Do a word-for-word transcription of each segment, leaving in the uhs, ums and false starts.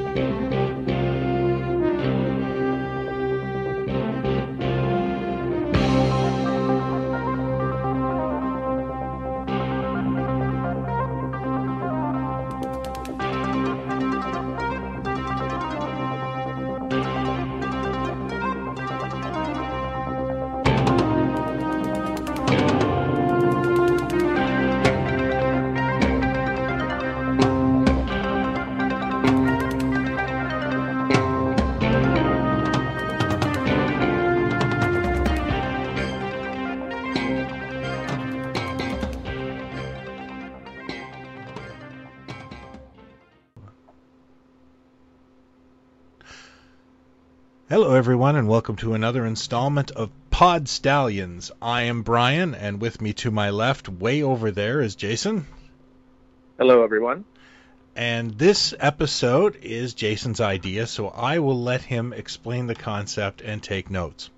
Hello, everyone, and welcome to another installment of Pod Stallions. I am Brian, and with me to my left, way over there, is Jason. Hello, everyone. And this episode is Jason's idea, so I will let him explain the concept and take notes.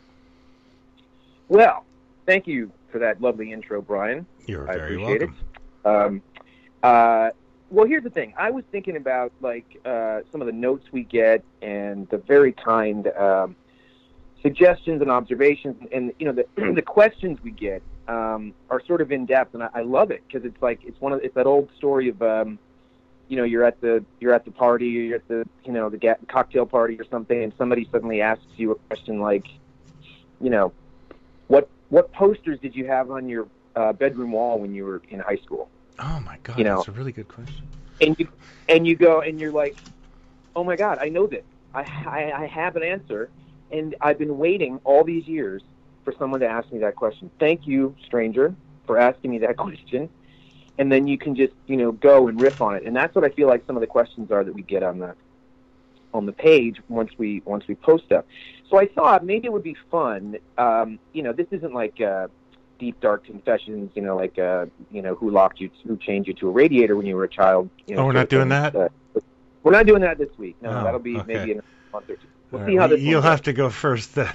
Well, thank you for that lovely intro, Brian. You're I very appreciate welcome. It. Um, uh, well, here's the thing. I was thinking about like uh, some of the notes we get and the very kind um, suggestions and observations, and you know the the questions we get um, are sort of in depth, and I, I love it because it's like it's one of it's that old story of um, you know you're at the you're at the party, or you're at the you know the ga- cocktail party or something, and somebody suddenly asks you a question like, you know, what what posters did you have on your uh, bedroom wall when you were in high school? Oh my God, you know, that's a really good question. And you and you go and you're like, oh my God, I know this. I, I I have an answer, and I've been waiting all these years for someone to ask me that question. Thank you, stranger, for asking me that question. And then you can just you know go and riff on it, and that's what I feel like some of the questions are that we get on the on the page once we once we post stuff. So I thought maybe it would be fun. Um, you know, this isn't like. Uh, deep dark confessions, you know, like uh, you know, who locked you, who chained you to a radiator when you were a child. You know, oh, we're not doing things. that. Uh, we're not doing that this week. No, oh, that'll be okay. maybe in a month or two. We'll All see right. how this. You'll one have goes. to go first then.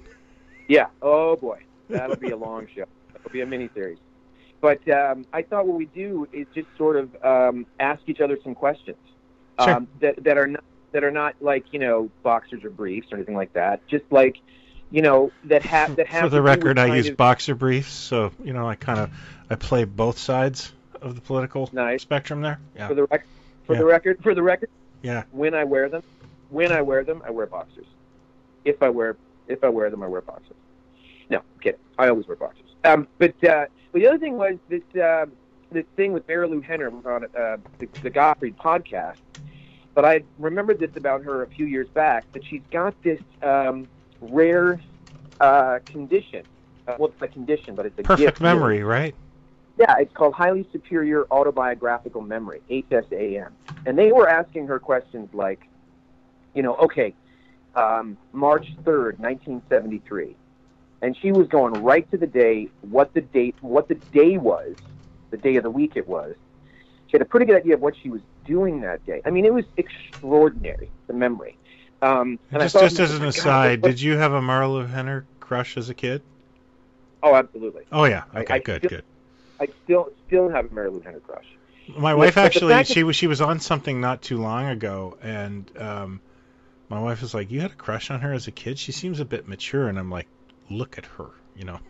Yeah. Oh boy, that'll be a long show. It'll be a mini series. But um, I thought what we do is just sort of um, ask each other some questions um, Sure. that that are not that are not like you know boxers or briefs or anything like that. Just like. You know that have that have. For the to do record, with I kind use of, boxer briefs, so you know I kind of I play both sides of the political Nice. spectrum there. Yeah. For the rec- for Yeah. the record, for the record. Yeah. When I wear them, when I wear them, I wear boxers. If I wear if I wear them, I wear boxers. No, I'm kidding. I always wear boxers. Um, but uh, but the other thing was this uh, this thing with Mary Lou Henner was on uh, the, the Gottfried podcast. But I remembered this about her a few years back, that she's got this um, rare uh, condition. Uh, well, it's a condition, but it's a Perfect gift, memory, really. right? Yeah, it's called Highly Superior Autobiographical Memory, H S A M. And they were asking her questions like, you know, okay, um, March third, nineteen seventy-three. And she was going right to the day, what the date, what the day was, the day of the week it was. She had a pretty good idea of what she was doing that day. I mean, it was extraordinary, the memory. Um, and just I thought, just as an oh, God, aside, what- did you have a Marlo Henner crush as a kid? Oh, absolutely. Oh yeah. I- Okay. I good. still- good. I still still have a Mary Lou Henner crush. My But- wife but the actually, fact that- she was she was on something not too long ago, and um, my wife was like, "You had a crush on her as a kid? She seems a bit mature." And I'm like, "Look at her, you know."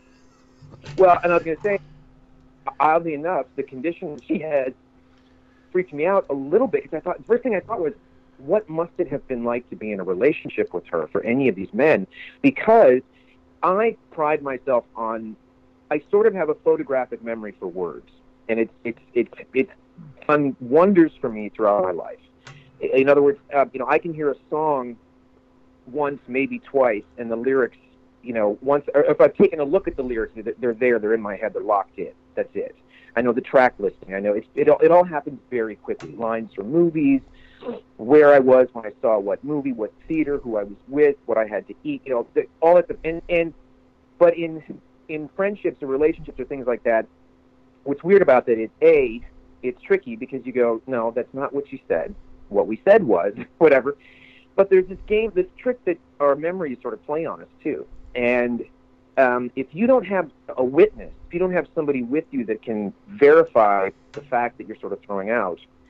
Well, and I was going to say, oddly enough, the condition she had freaked me out a little bit, because I thought the first thing I thought was, what must it have been like to be in a relationship with her for any of these men? Because I pride myself on, I sort of have a photographic memory for words, and it's it's it's it's done wonders for me throughout my life. In other words, uh, you know, I can hear a song once, maybe twice, and the lyrics, you know, once, or if I've taken a look at the lyrics, they're there, they're in my head, they're locked in. That's it. I know the track listing. I know it's, it. All, it all happens very quickly. Lines from movies, where I was when I saw what movie, what theater, who I was with, what I had to eat. You know, the, all that. And and but in in friendships or relationships or things like that, what's weird about that is a, it's tricky because you go, no, that's not what you said. What we said was whatever. But there's this game, this trick that our memories sort of play on us too. And um, if you don't have a witness, if you don't have somebody with you that can verify the fact that you're sort of throwing out,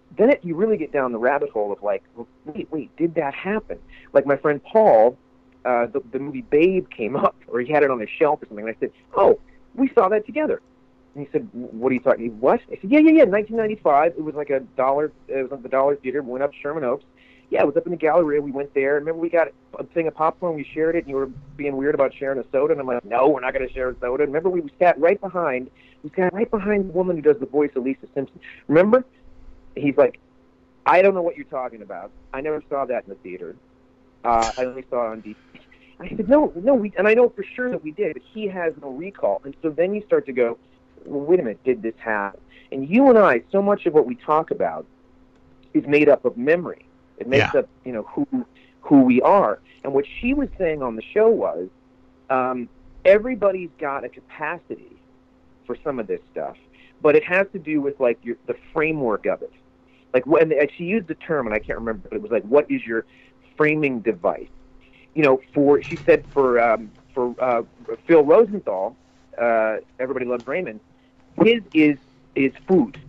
then it, you really get down the rabbit hole of like, well, wait, wait, did that happen? Like my friend Paul, uh, the, the movie Babe came up, or he had it on his shelf or something, and I said, oh, we saw that together. And he said, what are you talking? What? I said, yeah, yeah, yeah. nineteen ninety-five. It was like a dollar. It was at the Dollar Theater. We went up Sherman Oaks. Yeah, it was up in the Galleria. We went there. Remember, we got a thing of popcorn. We shared it, and you were being weird about sharing a soda. And I'm like, no, we're not going to share a soda. Remember, we sat right behind. We sat right behind the woman who does the voice of Lisa Simpson. Remember? He's like, I don't know what you're talking about. I never saw that in the theater. Uh, I only saw it on D V D. I said, no, no, we, and I know for sure that we did, but he has no recall. And so then you start to go, well, wait a minute, did this happen? And you and I, so much of what we talk about is made up of memory. It makes Yeah. up, you know, who who we are. And what she was saying on the show was, um, everybody's got a capacity for some of this stuff, but it has to do with like your, the framework of it. Like when and she used the term, and I can't remember, but it was like, what is your framing device? You know, for she said for um, for uh, Phil Rosenthal, uh, Everybody Loves Raymond, his is is food.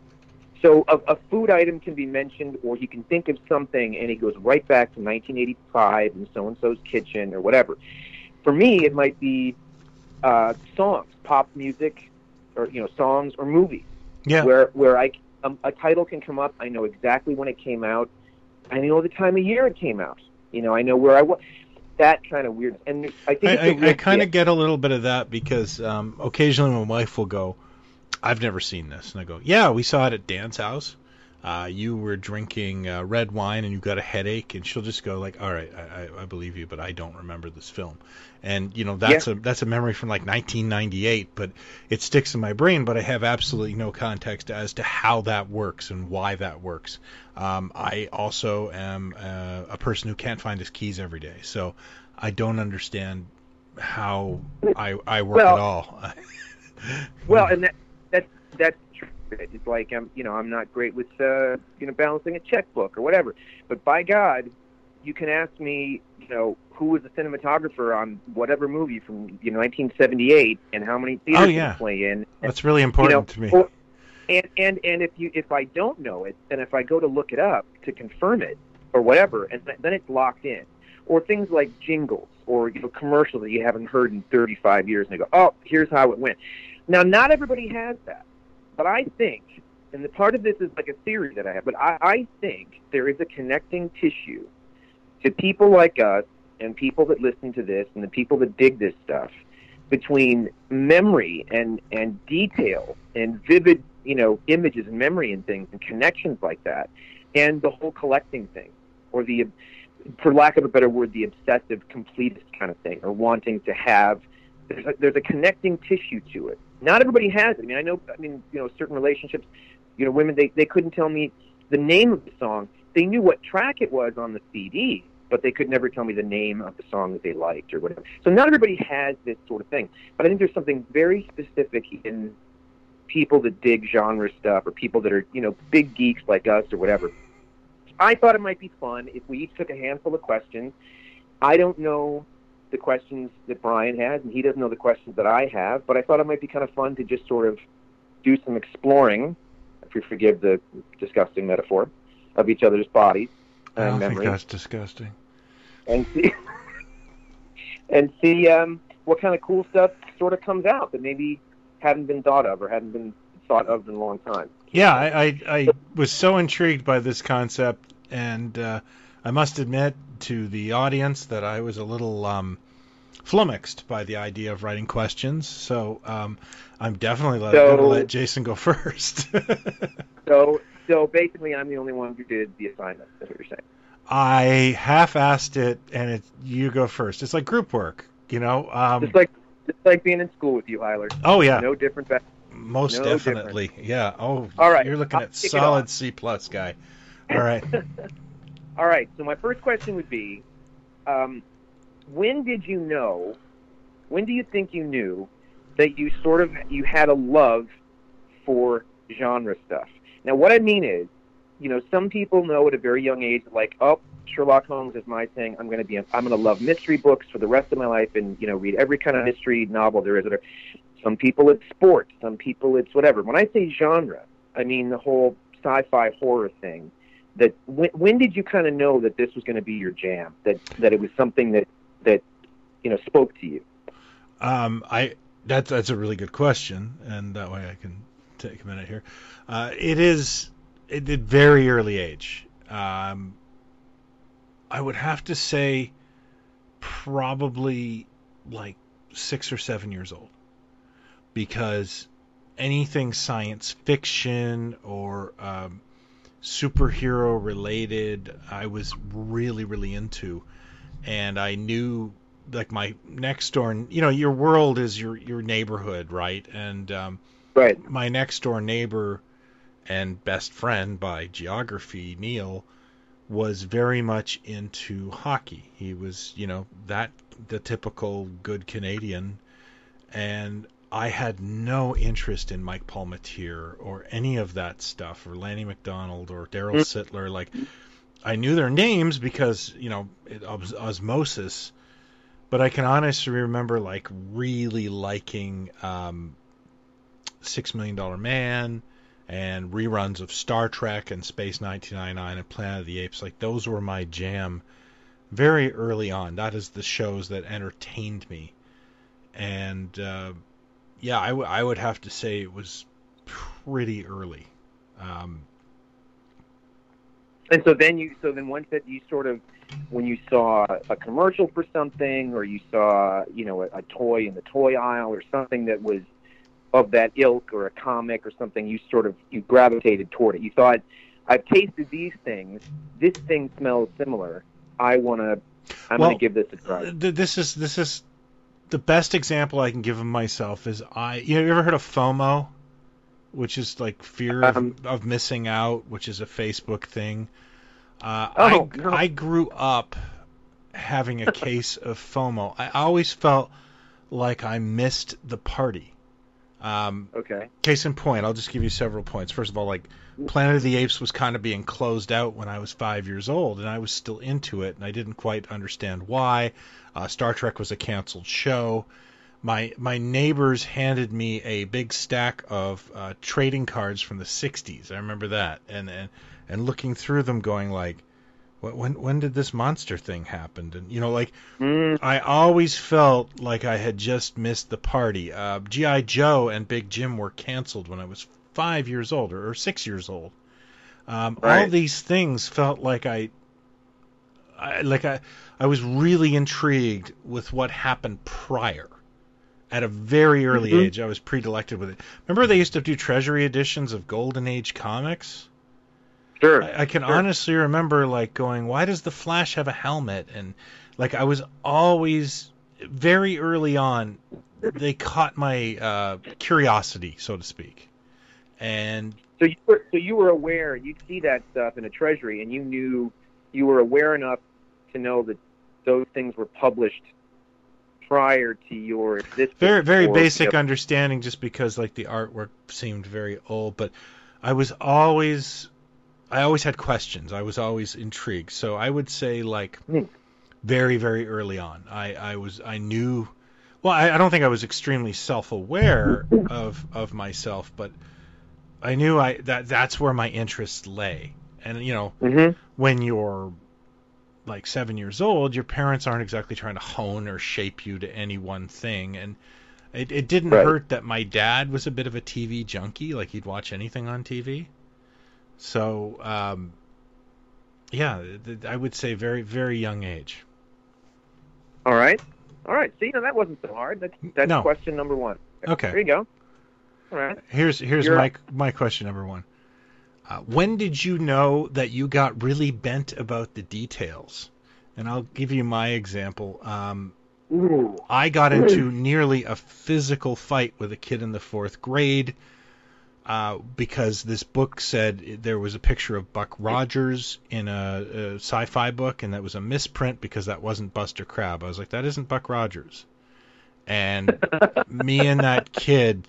So a, a food item can be mentioned, or he can think of something, and he goes right back to nineteen eighty-five and so-and-so's kitchen or whatever. For me, it might be uh, songs, pop music, or you know, songs or movies. Yeah. Where where I um, a title can come up, I know exactly when it came out. I know the time of year it came out. You know, I know where I was. That kind of weird. And I think it's a I, real I, I kind of gift. get a little bit of that because um, occasionally my wife will go, I've never seen this. And I go, yeah, we saw it at Dan's house. Uh, you were drinking uh, red wine and you got a headache. And she'll just go like, all right, I, I, I believe you, but I don't remember this film. And, you know, that's Yeah. a that's a memory from like nineteen ninety-eight, but it sticks in my brain, but I have absolutely no context as to how that works and why that works. Um, I also am uh, a person who can't find his keys every day. So I don't understand how I, I work Well- at all. Well, and that that that's true. It's like I'm, you know, I'm not great with uh, you know, balancing a checkbook or whatever. But by God, you can ask me, you know, who was the cinematographer on whatever movie from you know nineteen seventy-eight and how many theaters Oh, did yeah. it play in. That's really You important know, to me. or- and and and if you if I don't know it, and if I go to look it up to confirm it or whatever, and th- then it's locked in. Or things like jingles or you know commercials that you haven't heard in thirty-five years, and they go, oh, here's how it went. Now, not everybody has that, but I think, and the part of this is like a theory that I have, but I, I think there is a connecting tissue to people like us and people that listen to this and the people that dig this stuff between memory and, and detail and vivid, you know, images and memory and things and connections like that, and the whole collecting thing, or the, for lack of a better word, the obsessive completist kind of thing, or wanting to have. There's a, there's a connecting tissue to it. Not everybody has it. I mean, I know. I mean, you know, certain relationships, you know, women they they couldn't tell me the name of the song. They knew what track it was on the C D, but they could never tell me the name of the song that they liked or whatever. So not everybody has this sort of thing. But I think there's something very specific in people that dig genre stuff, or people that are, you know, big geeks like us or whatever. I thought it might be fun if we each took a handful of questions. I don't know the questions that Brian has, and he doesn't know the questions that I have, but I thought it might be kind of fun to just sort of do some exploring, if you forgive the disgusting metaphor, of each other's bodies I and don't think memories, that's disgusting. and see and see um, what kind of cool stuff sort of comes out that maybe hadn't been thought of or hadn't been thought of in a long time. Yeah, I, I, I was so intrigued by this concept, and uh, I must admit to the audience that I was a little um, flummoxed by the idea of writing questions. So um, I'm definitely let, So- going to let Jason go first. So, so basically, I'm the only one who did the assignment. That's what you're saying. I half-assed it, and it, you go first. It's like group work, you know. Um, Just like, just like being in school with you, Hyler. oh yeah, No different. Back- most no definitely. Yeah. Oh, All right, you're looking I'll at kick it solid off. C plus guy. All right. All right. So my first question would be, um, when did you know? When do you think you knew that you sort of you had a love for genre stuff? Now, what I mean is, you know, some people know at a very young age, like, oh, Sherlock Holmes is my thing. I'm going to be, I'm going to love mystery books for the rest of my life, and you know, read every kind of mystery novel there is. Whatever. Some people it's sports. Some people it's whatever. When I say genre, I mean the whole sci-fi horror thing, that when, when did you kind of know that this was going to be your jam? That that it was something that that you know spoke to you? Um, I that's that's a really good question, and that way I can take a minute here. Uh, it is it at very early age. Um, I would have to say probably like six or seven years old, because anything science fiction or um, superhero related, I was really, really into, and I knew like my next door, you know, your world is your your neighborhood, right? And um, right, my next door neighbor and best friend by geography, Neil, was very much into hockey. He was, you know, that the typical good Canadian, and I had no interest in Mike Palmateer or any of that stuff, or Lanny McDonald or Daryl Sittler. Like, I knew their names because, you know, it, os- osmosis, but I can honestly remember like really liking um, Six Million Dollar Man and reruns of Star Trek and Space nineteen ninety-nine and Planet of the Apes. Like, those were my jam very early on. That is the shows that entertained me. And uh, yeah, I, w- I would have to say it was pretty early. Um, and so then you, so then once that you sort of, when you saw a commercial for something, or you saw, you know, a, a toy in the toy aisle or something that was of that ilk, or a comic or something, you sort of, you gravitated toward it. You thought, I've tasted these things. This thing smells similar. I want to, I'm well, going to give this a try. Th- this is, this is the best example I can give of myself is I, you know, you ever heard of FOMO, which is like fear of, Um, of missing out, which is a Facebook thing. Uh, Oh, I, no. I grew up having a case of FOMO. I always felt like I missed the party. Um, Okay. Case in point, I'll just give you several points. First of all, like Planet of the Apes was kind of being closed out when I was five years old, and I was still into it, and I didn't quite understand why. Uh, Star Trek was a canceled show. My my neighbors handed me a big stack of uh, trading cards from the sixties. I remember that, and and and looking through them, going like, when when did this monster thing happen? And you know, like, Mm, I always felt like I had just missed the party. Uh, G I. Joe and Big Jim were canceled when I was five years old, or, or six years old. Um, Right. All these things felt like I, I, like I, I was really intrigued with what happened prior. At a very early Mhm. age, I was predilected with it. Remember they used to do treasury editions of Golden Age comics? Sure. I, I can Sure. honestly remember like going, why does the Flash have a helmet? And like I was always very early on, they caught my uh, curiosity, so to speak. And So you were, so you were aware, you'd see that stuff in a treasury, and you knew, you were aware enough to know that those things were published prior to your existence. very very or- basic Yep. understanding, just because like the artwork seemed very old, but I was always I always had questions. I was always intrigued. So I would say like Hmm. very very early on, I I was I knew. Well, I, I don't think I was extremely self-aware of of myself, but I knew I that that's where my interest lay. And you know, Mhm. when you're like seven years old, your parents aren't exactly trying to hone or shape you to any one thing. And it, it didn't Right. hurt that my dad was a bit of a T V junkie. Like, he'd watch anything on T V. So, um, yeah, th- I would say very, very young age. All right. All right. See, now that wasn't so hard. That's, that's No. question number one. Okay. There you go. All right. Here's here's You're my up. my question number one. Uh, when did you know that you got really bent about the details? And I'll give you my example. Um, Ooh. I got into nearly a physical fight with a kid in the fourth grade uh, because this book said there was a picture of Buck Rogers in a, a sci-fi book, and that was a misprint because that wasn't Buster Crabbe. I was like, that isn't Buck Rogers. And me and that kid,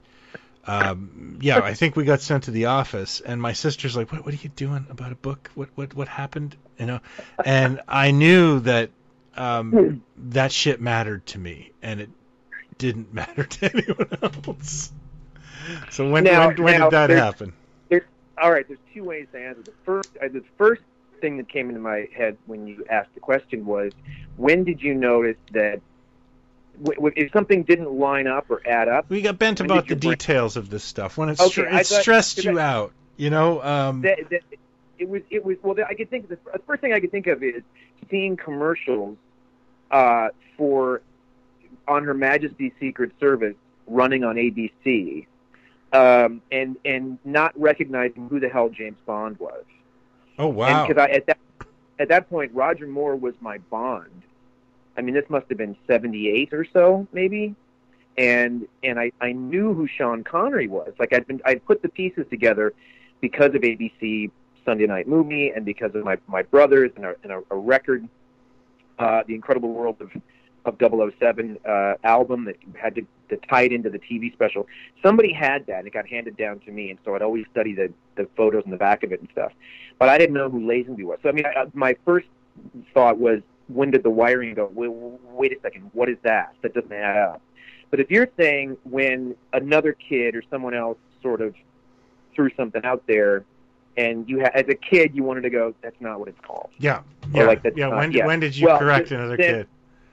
um, yeah, I think we got sent to the office, and my sister's like, what, what are you doing about a book? What, what, what happened? You know, and I knew that um, that shit mattered to me, and it didn't matter to anyone else. So when Now- when, when now, did that there's- happen? all right, there's two ways to answer. The first, uh, the first thing that came into my head when you asked the question was, when did you notice that w- w- if something didn't line up or add up? We got bent about the brain... details of this stuff when it's okay, str- it thought, stressed you I, out. You know, um... that, that, it was it was well. I could think of the, the first thing I could think of is seeing commercials uh, for On Her Majesty's Secret Service running on A B C. Um, and and not recognizing who the hell James Bond was. Oh wow! Because I at that at that point Roger Moore was my Bond. I mean, this must have been seventy-eight or so, maybe. And and I, I knew who Sean Connery was. Like I'd been I'd put the pieces together because of A B C Sunday Night Movie and because of my, my brothers and a, and a, a record, uh, The Incredible World of of double oh seven uh, album that had to, to tie it into the T V special. Somebody had that, and it got handed down to me, and so I'd always study the, the photos in the back of it and stuff. But I didn't know who Lazenby was. So, I mean, I, my first thought was, when did the wiring go? Wait, wait a second, what is that? That doesn't add up. But if you're saying when another kid or someone else sort of threw something out there, and you ha- as a kid, you wanted to go, that's not what it's called. Yeah, yeah, like, that's yeah. not, When, yeah. when did you well, correct then, another then, kid?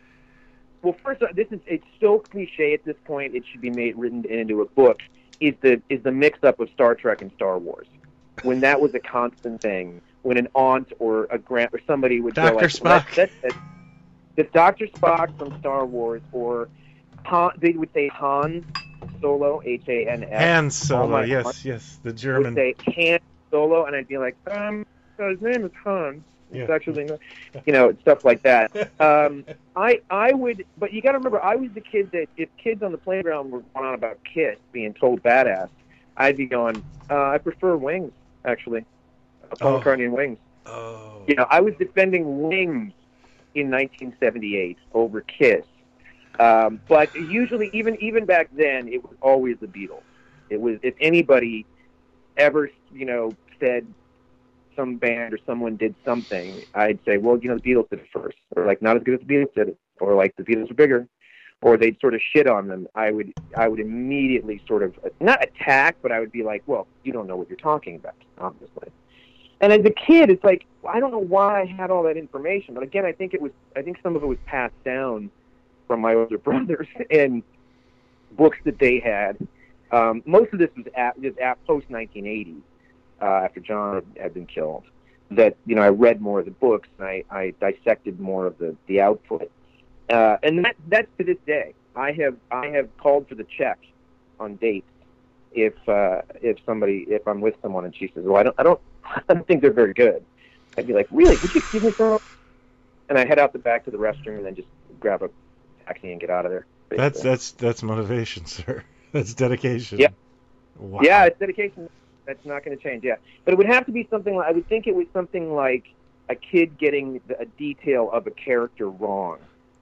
Well, first, this is it's so cliche at this point. It should be made written into a book. Is the is the mix up of Star Trek and Star Wars? When that was a constant thing. When an aunt or a grand or somebody would Doctor go like, Spock. well, that's, that's, that's Doctor Spock from Star Wars, or Han, they would say Han Solo, H A N S. Han Solo, yes, yes, the German. Would say Han Solo, and I'd be like, um, so his name is Han. It's yeah. actually, you know, stuff like that. Um, I I would, but you got to remember, I was the kid that if kids on the playground were going on about Kiss being told badass, I'd be going, uh, I prefer Wings, actually. Paul oh. McCartney and Wings. Oh. You know, I was defending Wings in nineteen seventy-eight over Kiss. Um, but usually, even even back then, it was always the Beatles. It was, if anybody ever, you know, said some band or someone did something, I'd say, well, you know, the Beatles did it first, or like not as good as the Beatles did it, or like the Beatles are bigger, or they'd sort of shit on them. I would, I would immediately sort of not attack, but I would be like, well, you don't know what you're talking about, obviously. And as a kid, it's like, I don't know why I had all that information, but again, I think it was, I think some of it was passed down from my older brothers and books that they had. Um, most of this was at, just at post nineteen eighty. Uh, after John had, had been killed, that, you know, I read more of the books and I, I dissected more of the, the output. Uh, and that, that's to this day. I have I have called for the check on dates if uh, if somebody if I'm with someone and she says, well, I don't I don't I don't think they're very good. I'd be like, really? Would you excuse me for? And I head out the back to the restroom and then just grab a taxi and get out of there. Basically. That's that's that's motivation, sir. That's dedication. Yeah. Wow. Yeah, it's dedication. That's not going to change, yeah. But it would have to be something like, I would think it was something like a kid getting the, a detail of a character wrong.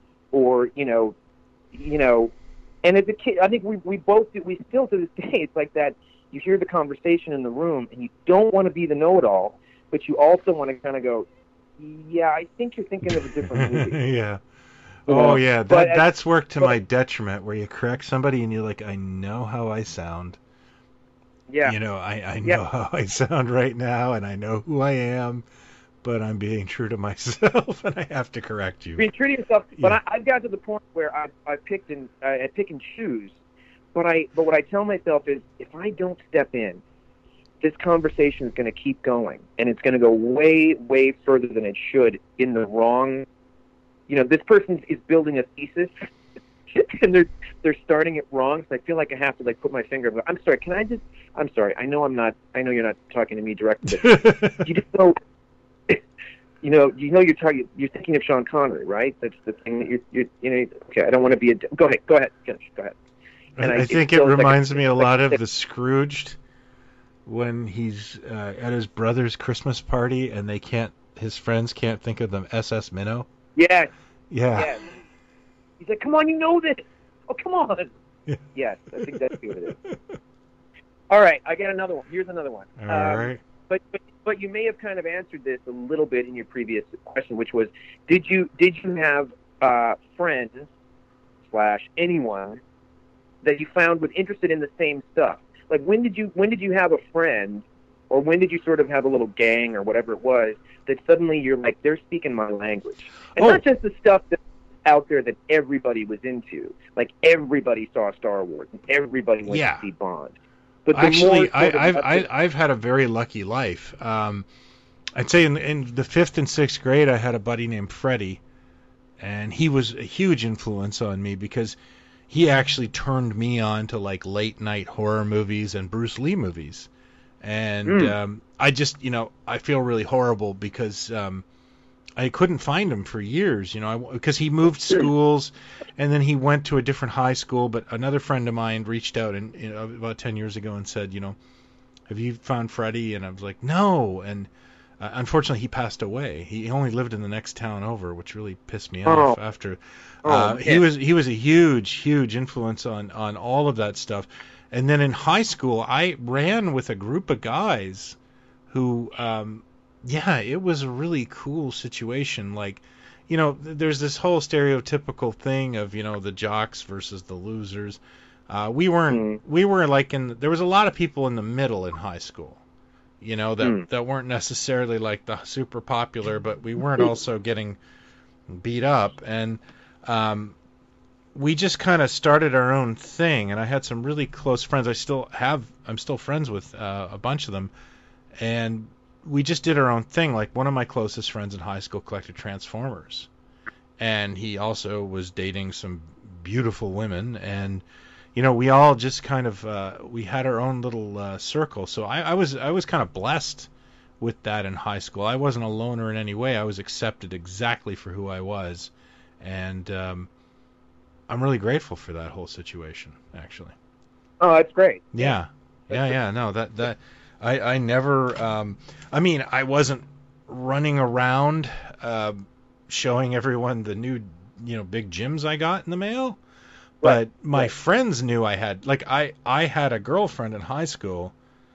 Or, you know, you know, and as a kid, I think we, we both do, we still to this day, it's like that, you hear the conversation in the room, and you don't want to be the know-it-all, but you also want to kind of go, yeah, I think you're thinking of a different movie. yeah. You oh, know? yeah, But that as- that's worked to but- my detriment, where you correct somebody and you're like, I know how I sound. Yeah. You know, I, I know Yeah. how I sound right now, and I know who I am, but I'm being true to myself, and I have to correct you. Being true to yourself, but Yeah. I, I've got to the point where I I picked and I pick and choose. But I but what I tell myself is, if I don't step in, this conversation is going to keep going, and it's going to go way way further than it should in the wrong. You know, this person is building a thesis, and they're they're starting it wrong. So I feel like I have to like put my finger. And go, I'm sorry. Can I just? I'm sorry. I know I'm not. I know you're not talking to me directly. But you just know. You know, you know, you're talking. You're thinking of Sean Connery, right? That's the thing that you're. you're you know. Okay, I don't want to be a. Go ahead. Go ahead. Finish. Go ahead. And I, I- I think it it feels like reminds a- me a like lot a- of the Scrooged when he's uh, at his brother's Christmas party and they can't, his friends can't think of them S S Minnow. Yes. Yeah. Yes. He's like, come on, you know this. Oh, come on. Yeah. Yes, I think that's what it is. All right, I got another one. Here's another one. All Um, right. But, but but you may have kind of answered this a little bit in your previous question, which was, did you did you have uh, friends slash anyone that you found was interested in the same stuff? Like when did you when did you have a friend or when did you sort of have a little gang or whatever it was that suddenly you're like, they're speaking my language? And Oh. not just the stuff that's out there that everybody was into. Like, everybody saw Star Wars, and everybody went Yeah. to see Bond. But the Actually, more I, sort of I've up- I, I've had a very lucky life. Um, I'd say in, in the fifth and sixth grade, I had a buddy named Freddie, and he was a huge influence on me because he actually turned me on to like late night horror movies and Bruce Lee movies. And Mm. um, I just, you know, I feel really horrible because um, I couldn't find him for years, you know, because he moved schools, and then he went to a different high school. But another friend of mine reached out and you know, about ten years ago and said, you know, have you found Freddie? And I was like, no. And uh, unfortunately, he passed away. He only lived in the next town over, which really pissed me off. Oh. After Oh, uh, he man. was he was a huge, huge influence on on all of that stuff. And then in high school, I ran with a group of guys who, um, yeah, it was a really cool situation. Like, you know, th- there's this whole stereotypical thing of, you know, the jocks versus the losers. Uh, we weren't, Mm. we were like in, there was a lot of people in the middle in high school, you know, that, Mm. that weren't necessarily like the super popular, but we weren't also getting beat up. And, um, we just kind of started our own thing, and I had some really close friends. I still have, I'm still friends with uh, a bunch of them, and we just did our own thing. Like, one of my closest friends in high school collected Transformers, and he also was dating some beautiful women, and you know, we all just kind of uh, we had our own little uh, circle. So I, I was I was kind of blessed with that in high school. I wasn't a loner in any way. I was accepted exactly for who I was, and um, I'm really grateful for that whole situation, actually. Oh, that's great. Yeah, yeah, yeah. No, that that I I never. Um, I mean, I wasn't running around uh, showing everyone the new, you know, big gyms I got in the mail. But Right, my right. friends knew I had, like, I I had a girlfriend in high school,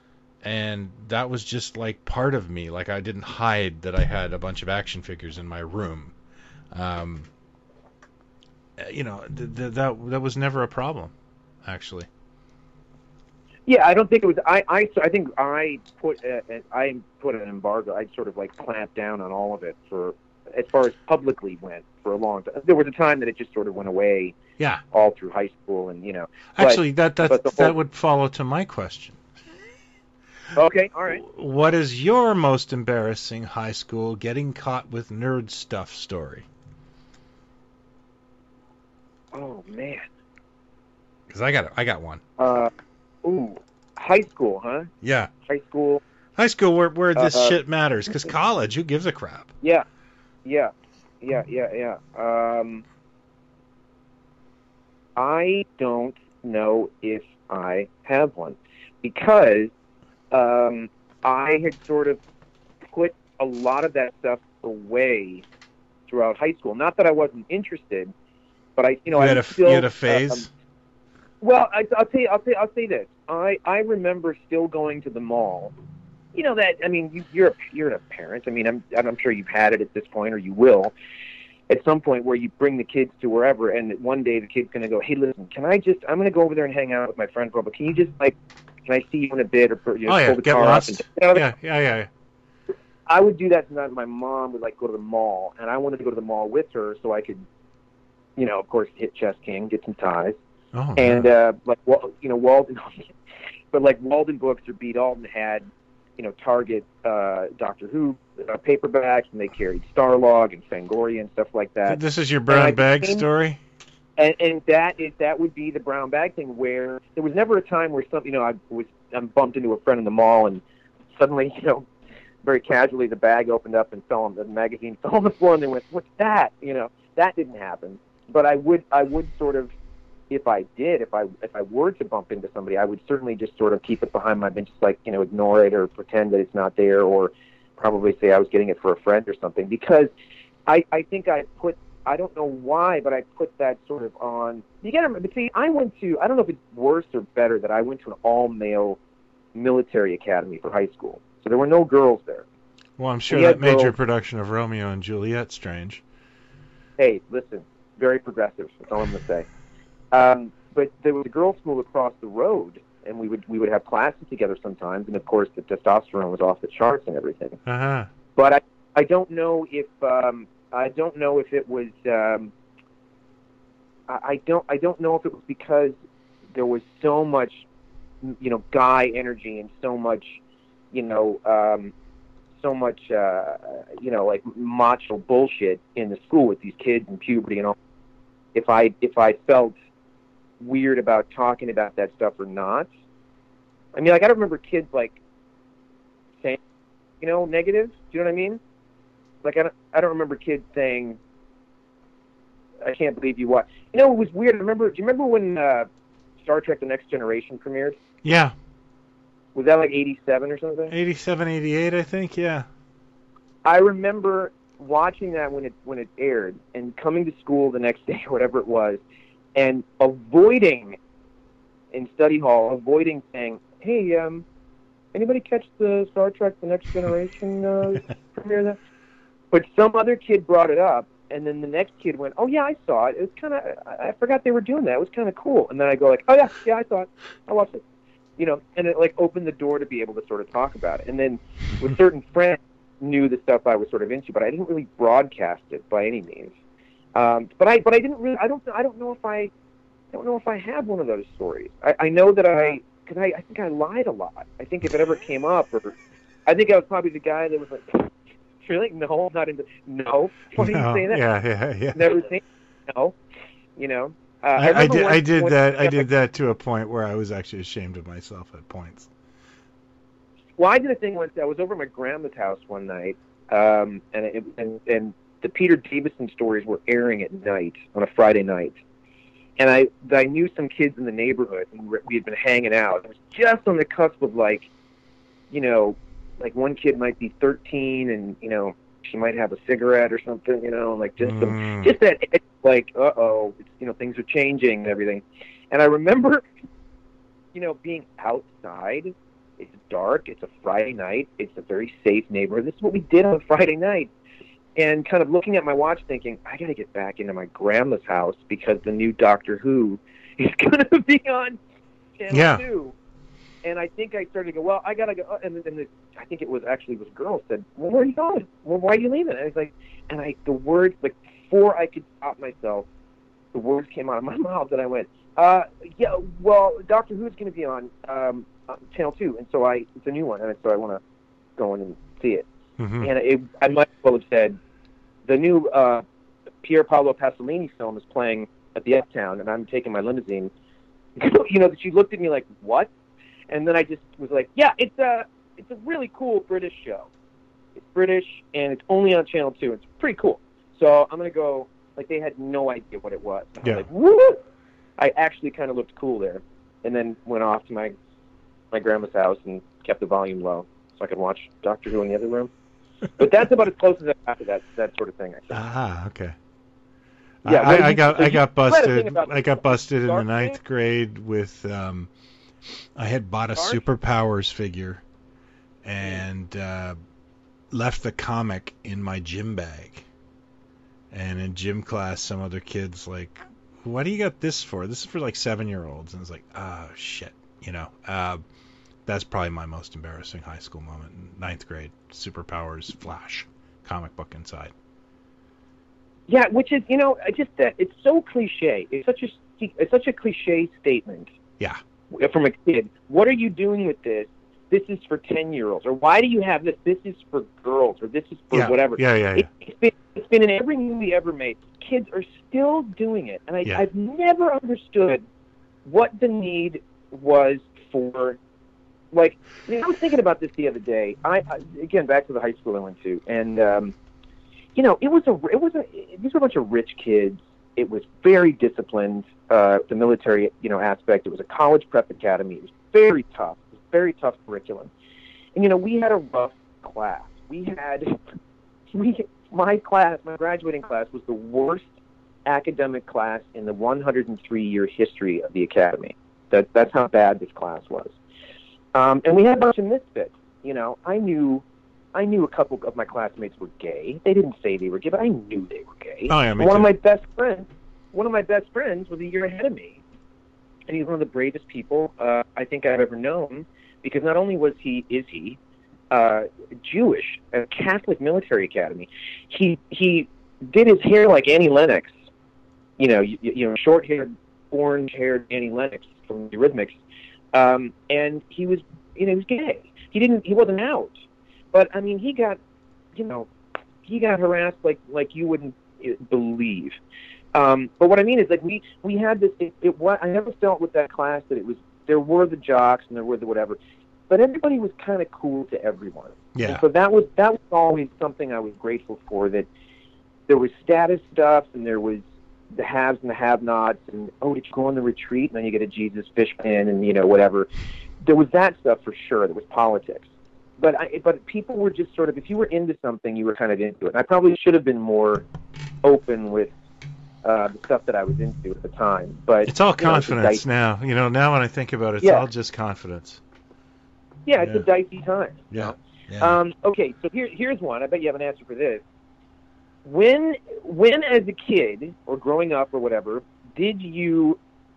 and that was just like part of me. Like, I didn't hide that I had a bunch of action figures in my room. Um, you know, th- th- that that was never a problem, actually. Yeah, I don't think it was. I I, I think I put a, a- I put an embargo. I sort of like clamped down on all of it for as far as publicly went for a long time. There was a time that it just sort of went away Yeah. all through high school, and you know. But- Actually, that that but the that whole- would follow to my question. Okay, all right. What is your most embarrassing high school getting caught with nerd stuff story? Oh man. Because I got I got one. Uh, ooh, high school, huh? Yeah. High school. High school where where this Uh, shit matters. Because college, who gives a crap? Yeah, yeah, yeah, yeah, yeah. Um, I don't know if I have one because um, I had sort of put a lot of that stuff away throughout high school. Not that I wasn't interested, but I, you know, you I had a was still, you had a uh, phase. um, well, I, I'll tell you, I'll say, I'll say this. I, I remember still going to the mall. You know that. I mean, you, you're a, you're a parent. I mean, I'm I'm sure you've had it at this point, or you will at some point, where you bring the kids to wherever, and one day the kid's going to go, "Hey, listen, can I just? I'm going to go over there and hang out with my friend, bro. But can you just like, can I see you in a bit, or you know, Oh yeah, pull the get car lost. up?" And, you know, Yeah, yeah, yeah. I would do that sometimes. My mom would like go to the mall, and I wanted to go to the mall with her so I could, you know, of course, hit Chess King, get some ties. Oh, And yeah. uh, like Wal- you know, Walden, but like Walden Books or Beat Alden had, you know, Target uh, Doctor Who uh, paperbacks, and they carried Starlog and Fangoria and stuff like that. This is your and I brown bag became- story. And and that is that would be the brown bag thing, where there was never a time where something, you know, I was I'm bumped into a friend in the mall, and suddenly, you know, very casually the bag opened up and fell on the magazine fell on the floor, and they went, "What's that?" You know, that didn't happen. But I would I would sort of, if I did, if I if I were to bump into somebody, I would certainly just sort of keep it behind my bench, just like, you know, ignore it or pretend that it's not there, or probably say I was getting it for a friend or something. Because I I think I put, I don't know why, but I put that sort of on. You got to remember, see, I went to, I don't know if it's worse or better that I went to an all-male military academy for high school, so there were no girls there. Well, I'm sure We had that made your girls- production of Romeo and Juliet strange. Hey, listen, very progressive. That's all I'm going to say. Um, but there was a girls' school across the road, and we would we would have classes together sometimes, and of course the testosterone was off the charts and everything. Uh-huh. But I I don't know if um, I don't know if it was um, I, I don't I don't know if it was because there was so much, you know, guy energy and so much, you know, um, so much, uh, you know, like macho bullshit in the school with these kids and puberty and all. If I if I felt weird about talking about that stuff or not. I mean, like I don't remember kids like saying, you know, negative. Do you know what I mean? Like I don't I don't remember kids saying, I can't believe you watched. You know, it was weird. I remember. Do you remember when uh, Star Trek: The Next Generation premiered? Yeah. Was that like eighty-seven or something? eighty-seven, eighty-eight, I think. Yeah. I remember watching that when it when it aired and coming to school the next day or whatever it was, and avoiding in study hall, avoiding saying, "Hey, um, anybody catch the Star Trek: The Next Generation uh, premiere?" That, but some other kid brought it up, and then the next kid went, "Oh yeah, I saw it. It was kind of I forgot they were doing that. It was kind of cool." And then I go like, "Oh yeah, yeah, I saw it. I watched it." You know, and it like opened the door to be able to sort of talk about it. And then with certain friends knew the stuff I was sort of into, but I didn't really broadcast it by any means. Um, but I but I didn't really I don't I don't know if I I don't know if I have one of those stories. I, I know that I because I, I think I lied a lot. I think if it ever came up, or I think I was probably the guy that was like, really no, I'm not into no. Why do No, you say that? Yeah, yeah, yeah. Never say no. You know. Uh, I, I, I remember did. once- I did once- that. I did that to a point where I was actually ashamed of myself at points. Well, I did a thing once. I was over at my grandma's house one night, um, and, it, and and the Peter Davison stories were airing at night on a Friday night, and I I knew some kids in the neighborhood, and we had been hanging out. It was just on the cusp of like, you know, like one kid might be thirteen, and you know she might have a cigarette or something, you know, like just some Mm. just that like uh oh, you know things are changing and everything. And I remember, you know, being outside. It's dark. It's a Friday night. It's a very safe neighborhood. This is what we did on Friday night. And kind of looking at my watch thinking, I got to get back into my grandma's house because the new Doctor Who is going to be on Channel Yeah. two. And I think I started to go, well, I got to go. And then the, I think it was actually this girl said, well, where are you going? Well, why are you leaving? And I was like, and I, the words, like before I could stop myself, the words came out of my mouth and I went, uh, yeah, well, Doctor Who's going to be on, um, on Channel two, and so I it's a new one, and so I want to go in and see it. Mhm. And it, I might as well have said the new uh, Pier Paolo Pasolini film is playing at the Uptown, and I'm taking my limousine. You know, she looked at me like, "What?" And then I just was like, "Yeah, it's a it's a really cool British show. It's British, and it's only on Channel two. It's pretty cool. So I'm gonna go." Like they had no idea what it was. I was Yeah. like, "Woo!" I actually kind of looked cool there, and then went off to my my grandma's house and kept the volume low so I could watch Doctor Who in the other room. But that's about as close as I got to that that sort of thing. I think. Ah, okay. Yeah, I, what I, I you- got so I you- got you had a thing busted. about I got busted in the Dark ninth Knight? grade with. Um, I had bought a Dark? Superpowers figure, and uh, left the comic in my gym bag. And in gym class, some other kids like, "What do you got this for?" This is for like seven-year-olds, and it's like, "Oh shit," you know. Uh, that's probably my most embarrassing high school moment. Ninth grade, Superpowers, Flash, comic book inside. Yeah, which is you know, I just that it's so cliche. It's such a it's such a cliche statement. Yeah. From a kid, what are you doing with this? This is for ten-year-olds, or why do you have this? This is for girls, or this is for Yeah. whatever. Yeah, yeah, yeah. It, it's been it's been in every movie ever made. Kids are still doing it, and I, Yeah. I've never understood what the need was for. Like, I, mean, I was thinking about this the other day. I, I again back to the high school I went to, and um, you know, it was a it was a these were a bunch of rich kids. It was very disciplined. Uh, the military, you know, aspect. It was a college prep academy. It was very tough. It was very tough curriculum. And you know, we had a rough class. We had we my class, my graduating class, was the worst academic class in the one hundred three year history of the academy. That that's how bad this class was. Um, and we had a bunch of misfits. You know, I knew, I knew a couple of my classmates were gay. They didn't say they were gay, but I knew they were gay. Oh, yeah, me one too. of my best friends, one of my best friends was a year ahead of me, and he's one of the bravest people uh, I think I've ever known, because not only was he, is he, uh, Jewish, a Catholic military academy, he he did his hair like Annie Lennox, you know, you, you know, short-haired, orange-haired Annie Lennox from the Eurythmics, um, and he was, you know, he was gay. He didn't, he wasn't out, but I mean, he got, you know, he got harassed like like you wouldn't believe. Um, but what I mean is, like, we we had this. It, it was, I never felt with that class that it was. There were the jocks and there were the whatever, but everybody was kind of cool to everyone. Yeah. And so that was that was always something I was grateful for. That there was status stuff and there was the haves and the have-nots, and oh, did you go on the retreat? And then you get a Jesus fish pin and you know whatever. There was that stuff for sure. There was politics. But I, but people were just sort of, if you were into something, you were kind of into it. And I probably should have been more open with uh, the stuff that I was into at the time. But it's all you know, confidence it's now. You know, now when I think about it, it's yeah. all just confidence. Yeah, it's yeah. a dicey time. Yeah. yeah. Um, okay, so here, here's one. I bet you have an answer for this. When, when as a kid or growing up or whatever, did you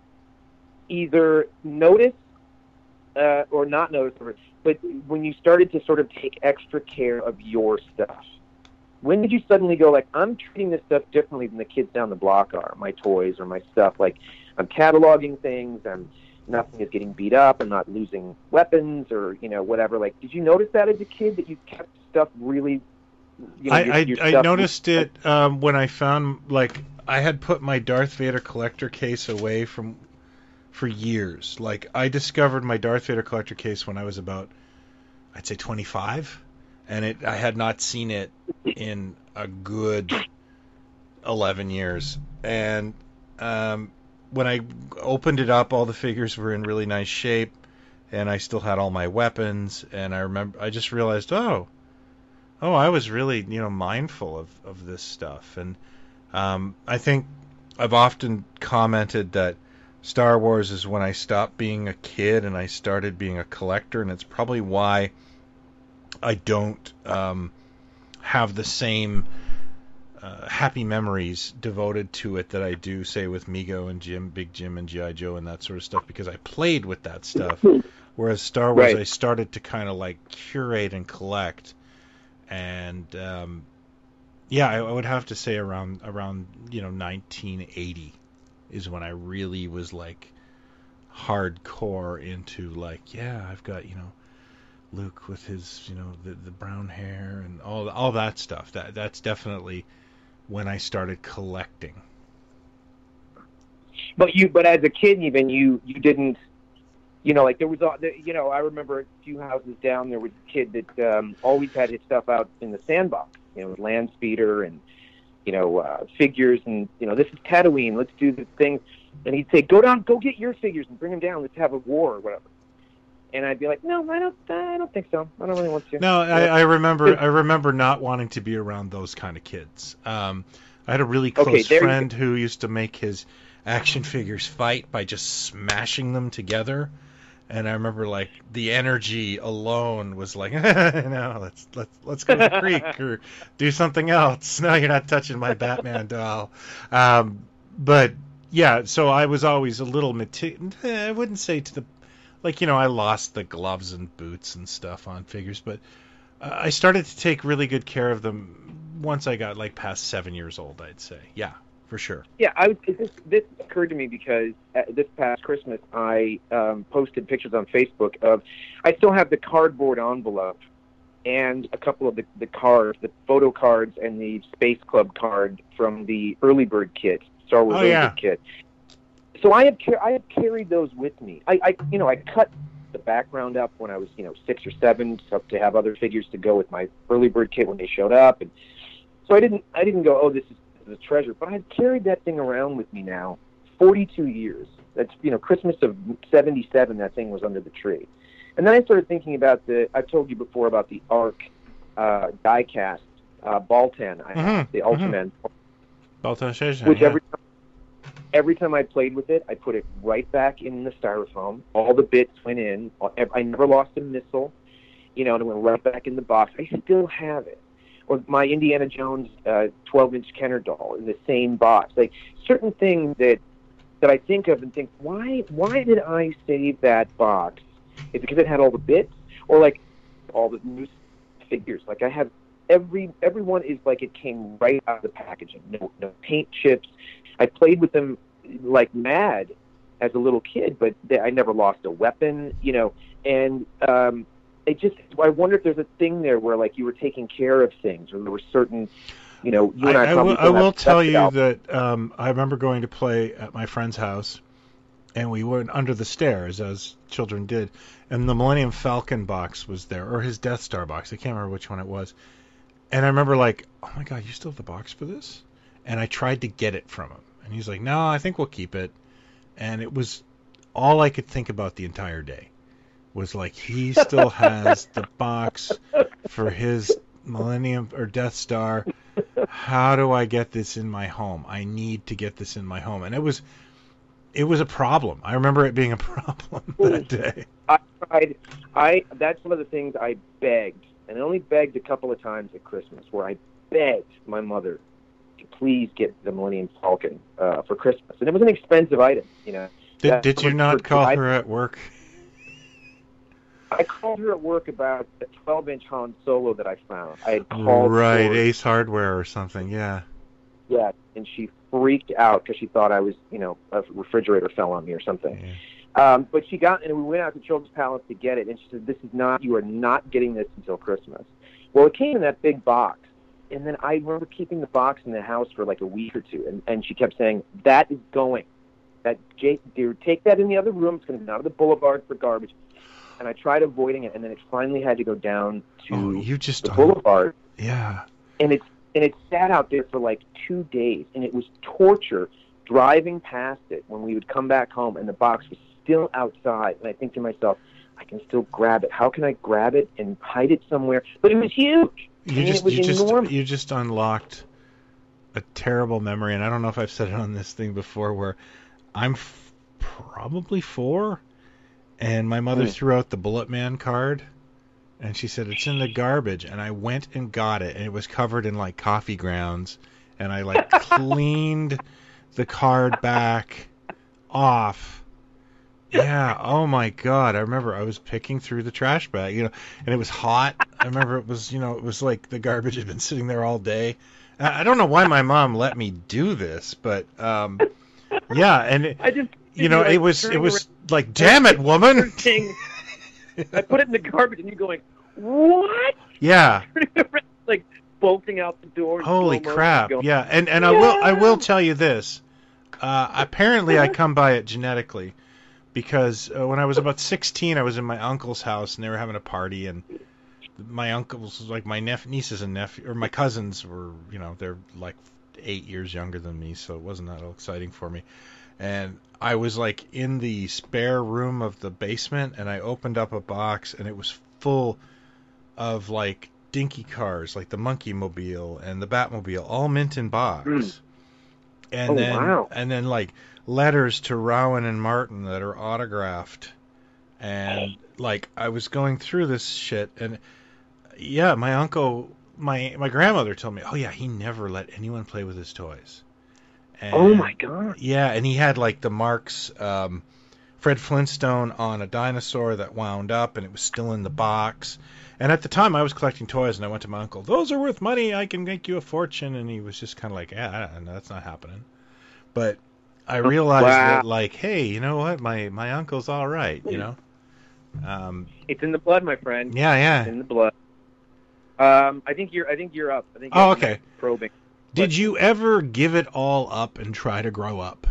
either notice uh, or not notice, or, but when you started to sort of take extra care of your stuff? When did you suddenly go, like, I'm treating this stuff differently than the kids down the block are, my toys or my stuff? Like, I'm cataloging things, I'm, nothing is getting beat up, I'm not losing weapons or, you know, whatever. Like, did you notice that as a kid, that you kept stuff really, you know, I, your, I, your I stuff noticed it um, when I found, like, I had put my Darth Vader collector case away from for years. Like, I discovered my Darth Vader collector case when I was about, I'd say twenty-five, and it I had not seen it in a good eleven years. And um, when I opened it up, all the figures were in really nice shape, and I still had all my weapons. And I remember, I just realized, oh, oh, I was really, you know, mindful of, of this stuff. And um, I think I've often commented that Star Wars is when I stopped being a kid and I started being a collector, and it's probably why I don't um, have the same uh, happy memories devoted to it that I do, say, with Mego and Jim, Big Jim and G I. Joe and that sort of stuff, because I played with that stuff. Whereas Star Wars, Right. I started to kind of like curate and collect, and um, yeah, I, I would have to say around around you know nineteen eighty is when I really was like hardcore into, like, yeah, I've got, you know, Luke with his, you know, the, the brown hair and all all that stuff. That that's definitely when I started collecting. But you, but as a kid, even you, you didn't, you know, like there was, you know, I remember a few houses down there was a kid that um, always had his stuff out in the sandbox, you know, land speeder and, you know, uh, figures, and, you know, this is Tatooine, let's do the thing. And he'd say, go down, go get your figures and bring them down, let's have a war or whatever. And I'd be like, no, I don't, I don't think so. I don't really want to. No, I, I remember, I remember not wanting to be around those kind of kids. Um, I had a really close Okay, there you friend who used to make his action figures fight by just smashing them together. And I remember, like, the energy alone was like, no, let's let's let's go to the creek or do something else. No, you're not touching my Batman doll. Um, but yeah, so I was always a little meticulous. I wouldn't say to the, like, you know, I lost the gloves and boots and stuff on figures, but uh, I started to take really good care of them once I got like past seven years old, I'd say. Yeah. For sure. Yeah, I was, this, this occurred to me because uh, this past Christmas I um, posted pictures on Facebook of, I still have the cardboard envelope and a couple of the, the cards, the photo cards and the Space Club card from the Early Bird kit, Star Wars Oh, Early yeah. Bird kit. So I have I have carried those with me. I, I you know I cut the background up when I was you know six or seven so to have other figures to go with my Early Bird kit when they showed up, and so I didn't I didn't go, oh, this is a treasure, but I've carried that thing around with me now forty-two years. That's, you know, Christmas of seventy-seven, that thing was under the tree. And then I started thinking about the, I've told you before about the ARC uh, die-cast uh, Baltan, I have, Mhm, the Ultraman, Baltan, which yeah. every time, every time I played with it, I put it right back in the styrofoam. All the bits went in. I never lost a missile, you know, and it went right back in the box. I still have it. Or my Indiana Jones uh, twelve-inch Kenner doll in the same box. Like, certain things that that I think of and think, why why did I save that box? Is it because it had all the bits, or like all the new figures? Like I have every everyone is like it came right out of the packaging. No no paint chips. I played with them like mad as a little kid, but they, I never lost a weapon, you know. And um, it just I wonder if there's a thing there where like you were taking care of things, or there were certain. You know, you and I, I, I probably will, I will tell you out. that um, I remember going to play at my friend's house, and we went under the stairs, as children did, and the Millennium Falcon box was there, or his Death Star box. I can't remember which one it was. And I remember like, oh my God, you still have the box for this? And I tried to get it from him. And he's like, no, I think we'll keep it. And it was all I could think about the entire day. Was like, he still has the box for his Millennium or Death Star. How do I get this in my home? I need to get this in my home. And it was it was a problem. I remember it being a problem that day. I tried I that's one of the things I begged, and I only begged a couple of times at Christmas, where I begged my mother to please get the Millennium Falcon uh, for Christmas. And it was an expensive item, you know. Did did you not call her at work? I called her at work about a twelve-inch Han Solo that I found. I had called right, for, Ace Hardware or something, yeah. Yeah, and she freaked out because she thought I was, you know, a refrigerator fell on me or something. Yeah. Um, but she got, and we went out to Children's Palace to get it, and she said, "This is not, you are not getting this until Christmas." Well, it came in that big box, and then I remember keeping the box in the house for like a week or two, and, and she kept saying, "That is going. That Jake, dear, take that in the other room. It's going to be out of the boulevard for garbage." And I tried avoiding it, and then it finally had to go down to oh, you just the boulevard. Yeah. And it and it sat out there for like two days, and it was torture driving past it when we would come back home, and the box was still outside. And I think to myself, I can still grab it. How can I grab it and hide it somewhere? But it was huge. You I mean, just it was you enormous. just you just unlocked a terrible memory, and I don't know if I've said it on this thing before, where I'm f- probably four. And my mother mm. threw out the Bullet Man card, and she said, "It's in the garbage." And I went and got it, and it was covered in, like, coffee grounds. And I, like, cleaned the card back off. Yeah, oh, my God. I remember I was picking through the trash bag, you know, and it was hot. I remember it was, you know, it was like the garbage had been sitting there all day. I don't know why my mom let me do this, but, um, yeah, and... It, I just... You know, like it was it was like, damn it, woman! I put it in the garbage, and you going, what? Yeah. Like bolting out the door. Holy crap! Going, yeah, and and yeah. I will I will tell you this. Uh, apparently, I come by it genetically, because uh, when I was about sixteen, I was in my uncle's house, and they were having a party, and my uncles, like my nep- nieces and nephew, or my cousins were, you know, they're like eight years younger than me, so it wasn't that exciting for me. And I was like in the spare room of the basement, and I opened up a box, and it was full of like dinky cars, like the Monkey Mobile and the Batmobile, all mint in box. Mm. And oh, then wow. and then like letters to Rowan and Martin that are autographed. And like I was going through this shit, and yeah, my uncle, my my grandmother told me, "Oh yeah, he never let anyone play with his toys." And, oh my God! Yeah, and he had like the Marx um, Fred Flintstone on a dinosaur that wound up, and it was still in the box. And at the time, I was collecting toys, and I went to my uncle. "Those are worth money. I can make you a fortune." And he was just kind of like, "Yeah, that's not happening." But I realized wow. that, like, hey, you know what? My my uncle's all right. You know, um, it's in the blood, my friend. Yeah, yeah, it's in the blood. Um, I think you're. I think you're up. I think. You're oh, okay. Probing. Did you ever give it all up and try to grow up?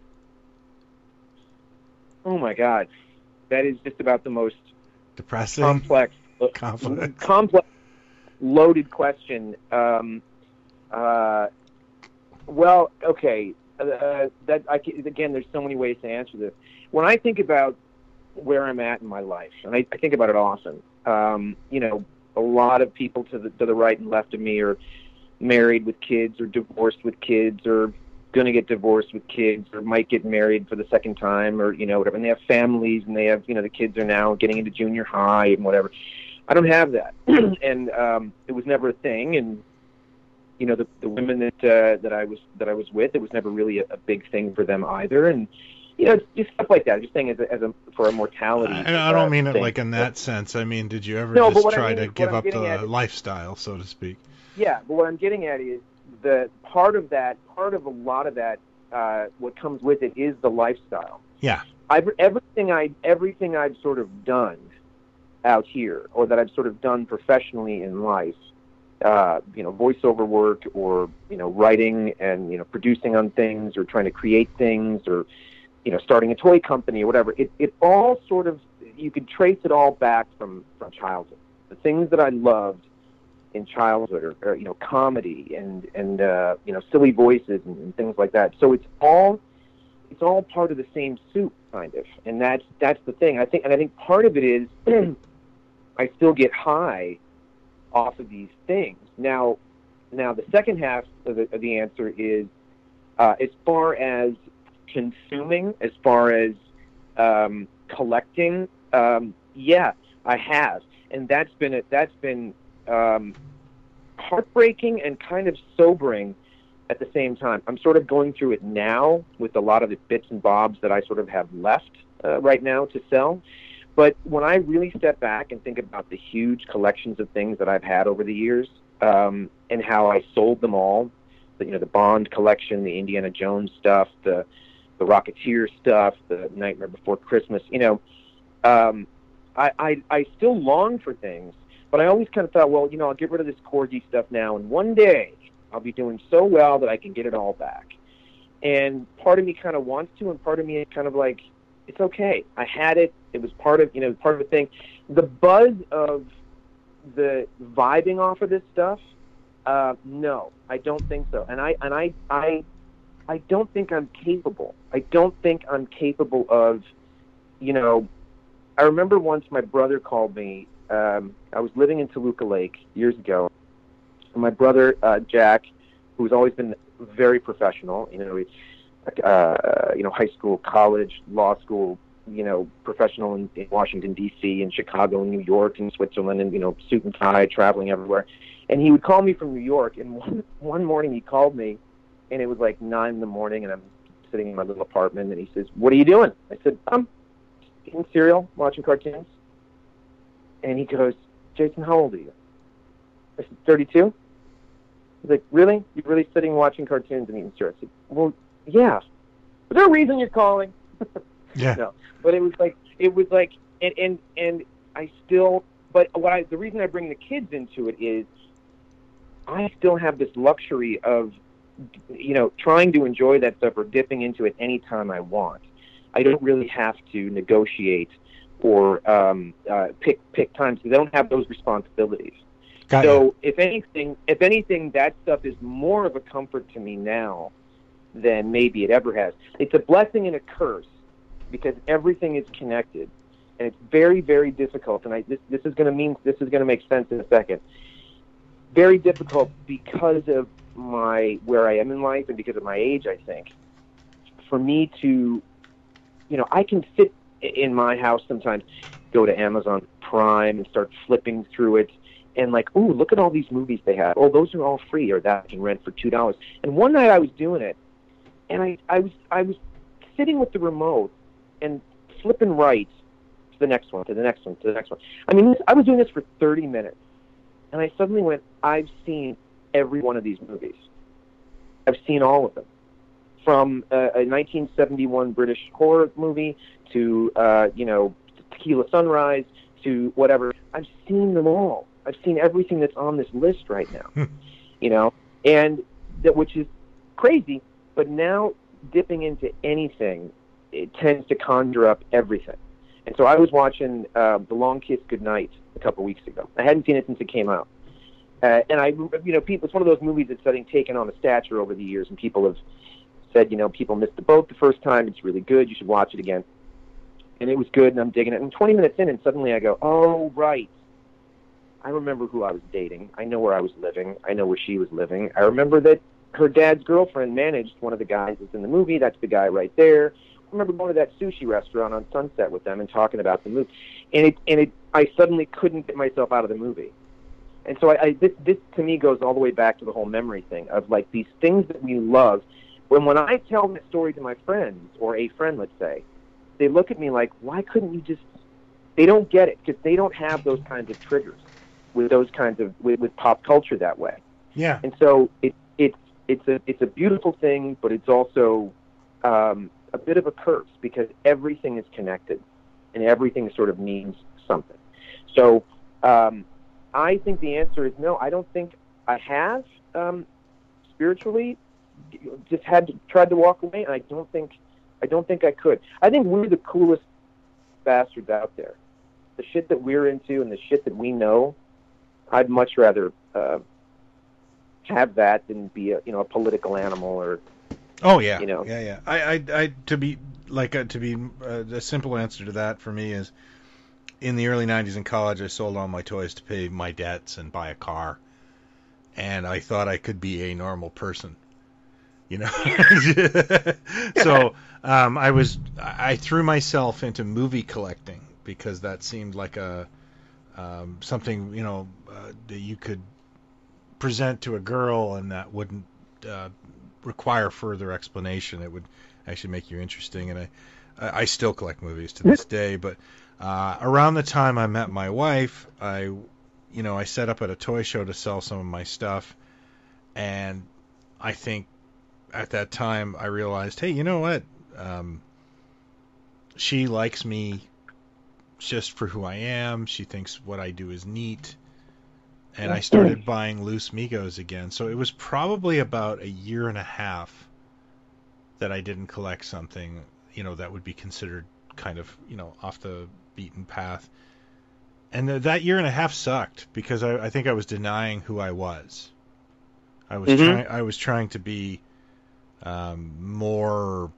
Oh my God, that is just about the most depressing, complex, complex, complex loaded question. Um, uh, well, okay, uh, that I again, there's so many ways to answer this. When I think about where I'm at in my life, and I, I think about it often, um, you know, a lot of people to the to the right and left of me are married with kids, or divorced with kids, or going to get divorced with kids, or might get married for the second time, or, you know, whatever. And they have families, and they have, you know, the kids are now getting into junior high and whatever. I don't have that. and um, it was never a thing. And, you know, the, the women that uh, that I was that I was with, it was never really a, a big thing for them either, and you know, just stuff like that. Just saying as a, as a for a mortality. I, I don't uh, mean it thing. like in that sense. I mean, did you ever No, but just what I try mean to is- what give I'm up getting the at is- lifestyle, so to speak? Yeah, but what I'm getting at is the part of that, part of a lot of that, uh, what comes with it is the lifestyle. Yeah. I've, everything I everything I've sort of done out here, or that I've sort of done professionally in life, uh, you know, voiceover work, or you know, writing and you know, producing on things, or trying to create things, or you know, starting a toy company or whatever. It it all sort of, you could trace it all back from from childhood. The things that I loved in childhood, or, or you know, comedy and and uh, you know, silly voices and, and things like that. So it's all it's all part of the same soup, kind of, and that's that's the thing. I think, and I think part of it is I still get high off of these things. Now, now the second half of the, of the answer is uh, as far as consuming, as far as um, collecting. Um, yeah, I have, and that's been a, that's been um, heartbreaking and kind of sobering at the same time. I'm sort of going through it now with a lot of the bits and bobs that I sort of have left uh, right now to sell. But when I really step back and think about the huge collections of things that I've had over the years, um, and how I sold them all, the, you know, the Bond collection, the Indiana Jones stuff, the the Rocketeer stuff, the Nightmare Before Christmas, you know, um, I, I I still long for things, but I always kind of thought, well, you know, I'll get rid of this Corgi stuff now, and one day I'll be doing so well that I can get it all back. And part of me kind of wants to, and part of me is kind of like, it's okay. I had it. It was part of, you know, part of the thing. The buzz of the vibing off of this stuff, uh, no, I don't think so. And I and I I I don't think I'm capable. I don't think I'm capable of, you know. I remember once my brother called me. Um, I was living in Toluca Lake years ago. And my brother uh, Jack, who's always been very professional, you know, he's uh, you know, high school, college, law school, you know, professional in, in Washington D C and Chicago and New York and Switzerland, and you know, suit and tie, traveling everywhere. And he would call me from New York. And one one morning he called me, and it was like nine in the morning, and I'm sitting in my little apartment, and he says, "What are you doing?" I said, "I'm eating cereal, watching cartoons." And he goes, "Jason, how old are you?" I said, thirty-two. He's like, "Really? You're really sitting watching cartoons and eating cereal?" I said, "Well, yeah. Is there a reason you're calling?" Yeah. No, but it was like, it was like, and, and, and I still, but what I, the reason I bring the kids into it is I still have this luxury of, you know, trying to enjoy that stuff or dipping into it anytime I want. I don't really have to negotiate or um, uh, pick pick times, because I don't have those responsibilities. Got so you. if anything, if anything, that stuff is more of a comfort to me now than maybe it ever has. It's a blessing and a curse, because everything is connected, and it's very, very difficult. And I, this, this is going to mean this is going to make sense in a second. Very difficult because of my where I am in life, and because of my age, I think, for me to, you know, I can sit in my house sometimes, go to Amazon Prime and start flipping through it, and like, ooh, look at all these movies they have. Oh, those are all free, or that I can rent for two dollars. And one night I was doing it, and I, I was I was sitting with the remote and flipping right to the next one, to the next one, to the next one. I mean, this, I was doing this for thirty minutes, and I suddenly went, I've seen every one of these movies. I've seen all of them, from uh, a nineteen seventy-one British horror movie to, uh, you know, Tequila Sunrise to whatever. I've seen them all. I've seen everything that's on this list right now, you know, and that, which is crazy. But now dipping into anything, it tends to conjure up everything. And so I was watching uh, The Long Kiss Goodnight a couple weeks ago. I hadn't seen it since it came out. Uh, and I, you know, people, it's one of those movies that's, I think, taken on a stature over the years, and people have said, you know, people missed the boat the first time. It's really good. You should watch it again. And it was good, and I'm digging it. And twenty minutes in, and suddenly I go, oh, right. I remember who I was dating. I know where I was living. I know where she was living. I remember that her dad's girlfriend managed one of the guys that's in the movie. That's the guy right there. I remember going to that sushi restaurant on Sunset with them and talking about the movie. And it, and it, I suddenly couldn't get myself out of the movie. And so I, I this this to me goes all the way back to the whole memory thing of like these things that we love. When when I tell that story to my friends or a friend, let's say, they look at me like, why couldn't you just? They don't get it because they don't have those kinds of triggers with those kinds of with, with pop culture that way. Yeah. And so it it's it's a it's a beautiful thing, but it's also um, a bit of a curse because everything is connected and everything sort of means something. So um, I think the answer is no. I don't think I have um, spiritually just had to, tried to walk away, and I don't think I don't think I could. I think we're the coolest bastards out there. The shit that we're into and the shit that we know, I'd much rather uh, have that than be a you know a political animal or. Oh yeah, you know. yeah, yeah. I, I, I to be like uh, to be uh, the simple answer to that for me is, in the early nineties in college, I sold all my toys to pay my debts and buy a car, and I thought I could be a normal person, you know. So um, I was I threw myself into movie collecting because that seemed like a um, something you know uh, that you could present to a girl and that wouldn't. Uh, require further explanation. It would actually make you interesting, and I, I still collect movies to this day. But uh, around the time I met my wife, I, you know, I set up at a toy show to sell some of my stuff, and I think at that time I realized, hey, you know what? Um, she likes me just for who I am. She thinks what I do is neat. And I started buying loose Migos again. So it was probably about a year and a half that I didn't collect something, you know, that would be considered kind of, you know, off the beaten path. And th- that year and a half sucked because I, I think I was denying who I was. I was Mm-hmm. trying. I was trying to be um, more,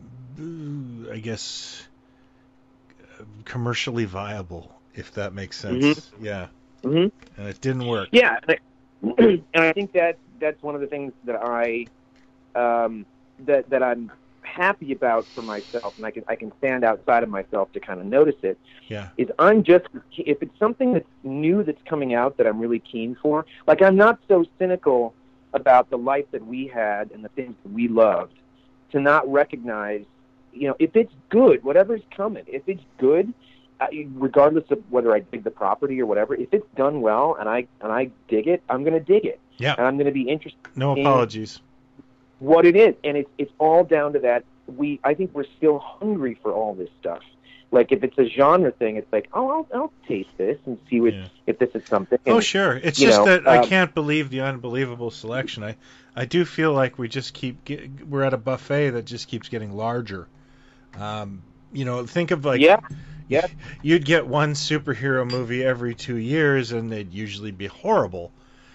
I guess, commercially viable, if that makes sense. Mm-hmm. Yeah. Mm-hmm. And it didn't work. Yeah, and I, and I think that that's one of the things that I um, that that I'm happy about for myself, and I can I can stand outside of myself to kind of notice it. Yeah. Is I'm just if it's something that's new that's coming out that I'm really keen for. Like I'm not so cynical about the life that we had and the things that we loved to not recognize, you know, if it's good, whatever's coming, if it's good. Regardless of whether I dig the property or whatever, if it's done well and I and I dig it, I'm going to dig it. Yeah. And I'm going to be interested. No apologies. In what it is, and it's it's all down to that. We I think we're still hungry for all this stuff. Like if it's a genre thing, it's like, oh, I'll, I'll taste this and see what, yeah. if this is something. And, oh, sure. It's just know, that um, I can't believe the unbelievable selection. I I do feel like we just keep get, we're at a buffet that just keeps getting larger. Um, you know, think of like. Yeah. Yeah. You'd get one superhero movie every two years, and they'd usually be horrible.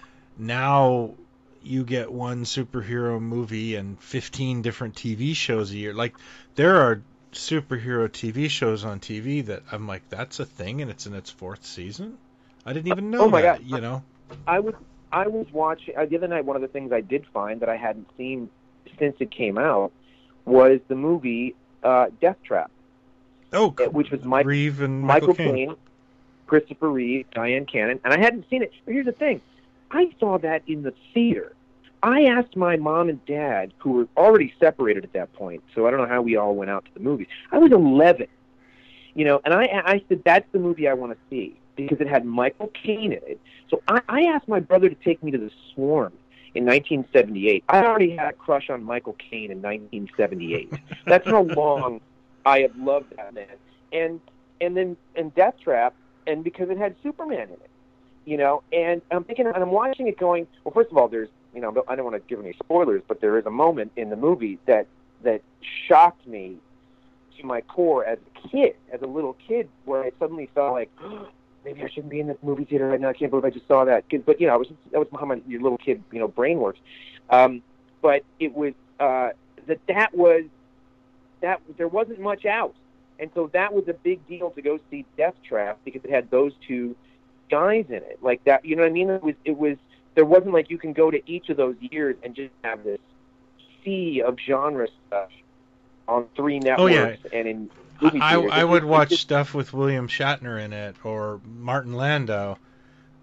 Now you get one superhero movie and fifteen different T V shows a year. Like, there are superhero T V shows on T V that I'm like, that's a thing, and it's in its fourth season? I didn't even know oh my that, God. you know? I was, I was watching, uh, the other night, one of the things I did find that I hadn't seen since it came out was the movie uh, Death Trap. Oh, which was Mike, Reeve and Michael, Michael Caine, Christopher Reeve, Diane Cannon, and I hadn't seen it. But here's the thing: I saw that in the theater. I asked my mom and dad, who were already separated at that point, so I don't know how we all went out to the movies. I was eleven, you know, and I, I said that's the movie I want to see because it had Michael Caine in it. So I, I asked my brother to take me to The Swarm in nineteen seventy-eight. I already had a crush on Michael Caine in nineteen seventy-eight. That's how long I have loved that man. And and then and Death Trap, and because it had Superman in it, you know, and I'm thinking, and I'm watching it going, well, first of all, there's, you know, I don't want to give any spoilers, but there is a moment in the movie that that shocked me to my core as a kid, as a little kid, where I suddenly felt like, oh, maybe I shouldn't be in the movie theater right now. I can't believe I just saw that. But, you know, I was, that was how my your little kid, you know, brain works. Um, but it was, uh, that that was, that there wasn't much out. And so that was a big deal to go see Death Trap because it had those two guys in it. Like that, you know what I mean? It was, it was, there wasn't like you can go to each of those years and just have this sea of genre stuff on three networks. Oh, yeah. And in movie I, theaters. I would it, watch just, stuff with William Shatner in it or Martin Landau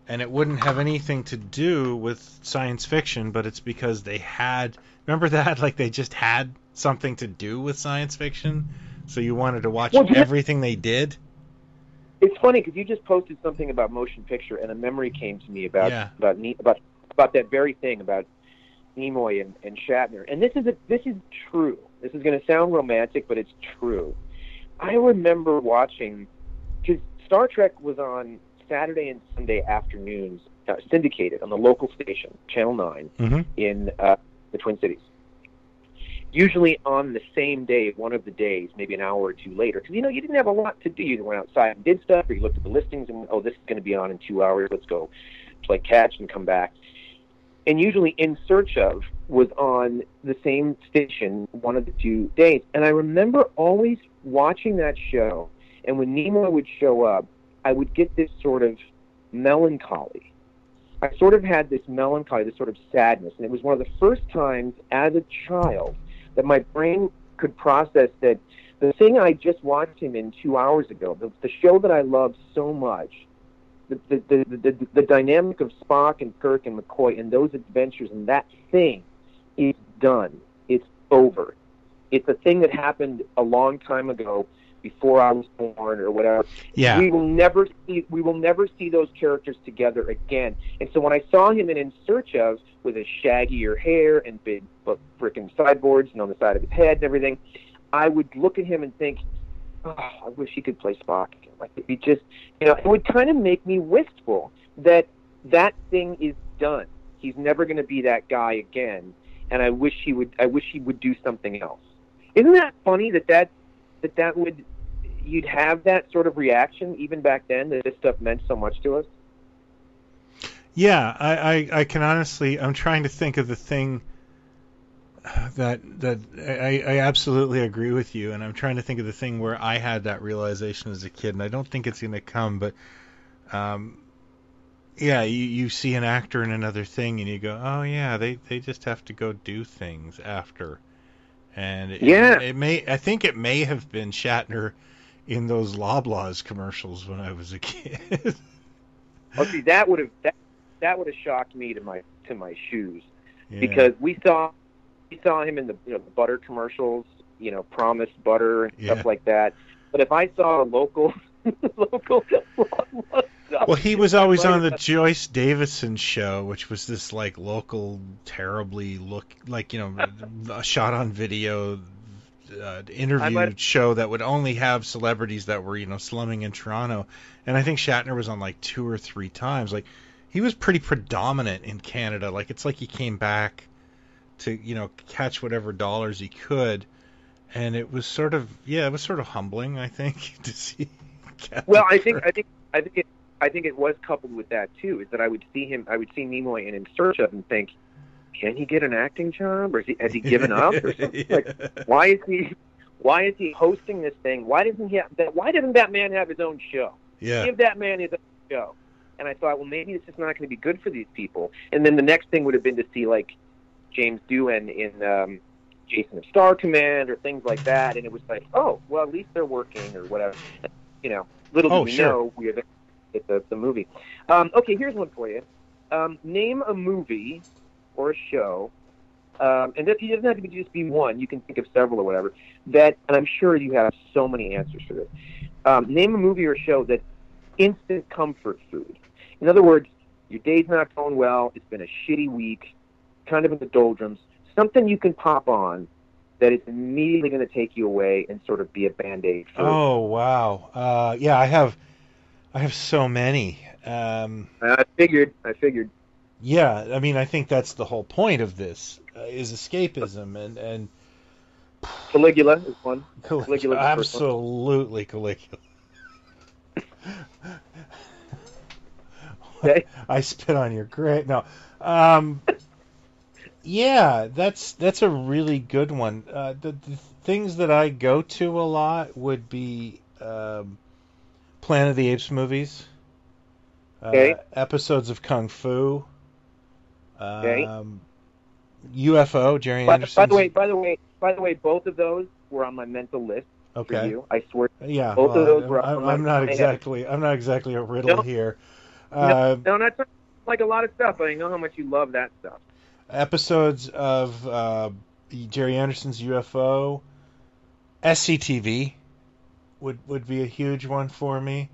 and it wouldn't have anything to do with science fiction, but it's because they had, remember that? Like they just had something to do with science fiction, so you wanted to watch well, everything they did? It's funny because you just posted something about motion picture, and a memory came to me about yeah. about about about that very thing about Nimoy and, and Shatner. And this is a, this is true. This is going to sound romantic, but it's true. I remember watching, because Star Trek was on Saturday and Sunday afternoons, uh, syndicated on the local station, Channel nine, mm-hmm. in uh, the Twin Cities. Usually on the same day, one of the days, maybe an hour or two later, because, you know, you didn't have a lot to do. You went outside and did stuff, or you looked at the listings and, oh, this is going to be on in two hours. Let's go play catch and come back. And usually In Search Of was on the same station one of the two days. And I remember always watching that show, and when Nimoy would show up, I would get this sort of melancholy. I sort of had this melancholy, this sort of sadness. And it was one of the first times as a child that my brain could process that the thing I just watched him in two hours ago, the, the show that I loved so much, the the, the, the the dynamic of Spock and Kirk and McCoy and those adventures and that thing is done. It's over. It's a thing that happened a long time ago, before I was born or whatever. Yeah. We will never see we will never see those characters together again. And so when I saw him in In Search Of, with his shaggier hair and big frickin' sideboards and on the side of his head and everything, I would look at him and think, oh, I wish he could play Spock again. Like, if he just, you know, it would kind of make me wistful that that thing is done. He's never going to be that guy again, and I wish he would. I wish he would do something else. Isn't that funny that that that that would you'd have that sort of reaction even back then, that this stuff meant so much to us? Yeah, I, I, I can honestly, I'm trying to think of the thing that that I, I absolutely agree with you, and I'm trying to think of the thing where I had that realization as a kid, and I don't think it's going to come, but um, yeah, you, you see an actor in another thing, and you go, oh yeah, they, they just have to go do things after, and it, yeah, it, it may, I think it may have been Shatner in those Loblaws commercials when I was a kid. Oh, see, that would have that, that would have shocked me to my to my shoes, yeah. because we saw we saw him in the, you know, the butter commercials, you know, Promised Butter and yeah. stuff like that. But if I saw a local local Loblaws stuff, well, he was always on the Joyce Davison show, which was this like local, terribly look like, you know, a shot on video uh, interview might... show that would only have celebrities that were, you know, slumming in Toronto. And I think Shatner was on like two or three times. Like, he was pretty predominant in Canada. Like, it's like he came back to, you know, catch whatever dollars he could. And it was sort of, yeah, it was sort of humbling, I think, to see. Captain well, I Kirk. think, I think, I think it, I think it was coupled with that too. Is that I would see him, I would see Nimoy in In Search Of and think, can he get an acting job, or is he, has he given up, or something? yeah. Like, why is he, why is he hosting this thing? Why doesn't he have that? Why doesn't that man have his own show? Yeah. Give that man his own show. And I thought, well, maybe this is not going to be good for these people. And then the next thing would have been to see like James Doohan in um, Jason of Star Command or things like that. And it was like, oh, well, at least they're working or whatever. You know, little do Oh, we sure. know we are there at the, the movie. Um, okay, here's one for you. Um, name a movie or a show, um, and it doesn't have to be just be one. You can think of several or whatever. That, and I'm sure you have so many answers for this. Um, name a movie or show that's instant comfort food. In other words, your day's not going well. It's been a shitty week, kind of in the doldrums. Something you can pop on that is immediately going to take you away and sort of be a Band-Aid for. Oh wow, uh, yeah, I have, I have so many. Um, I figured. I figured. Yeah, I mean, I think that's the whole point of this uh, is escapism, and and Caligula is one. Caligula, Caligula is the first one. absolutely Caligula. Okay. I spit on your grave. No, um, yeah, that's that's a really good one. Uh, the, the things that I go to a lot would be um, Planet of the Apes movies, uh, Okay. episodes of Kung Fu, Okay. um, U F O, Jerry By, Anderson. by the way, by the way, by the way, both of those were on my mental list for okay, you. I swear. yeah, Both of well, those were I'm, on my- I'm not I had- exactly, I'm not exactly a riddle No. here. Uh, no, no, not like a lot of stuff, but I know how much you love that stuff. Episodes of uh, Jerry Anderson's U F O, S C T V would would be a huge one for me.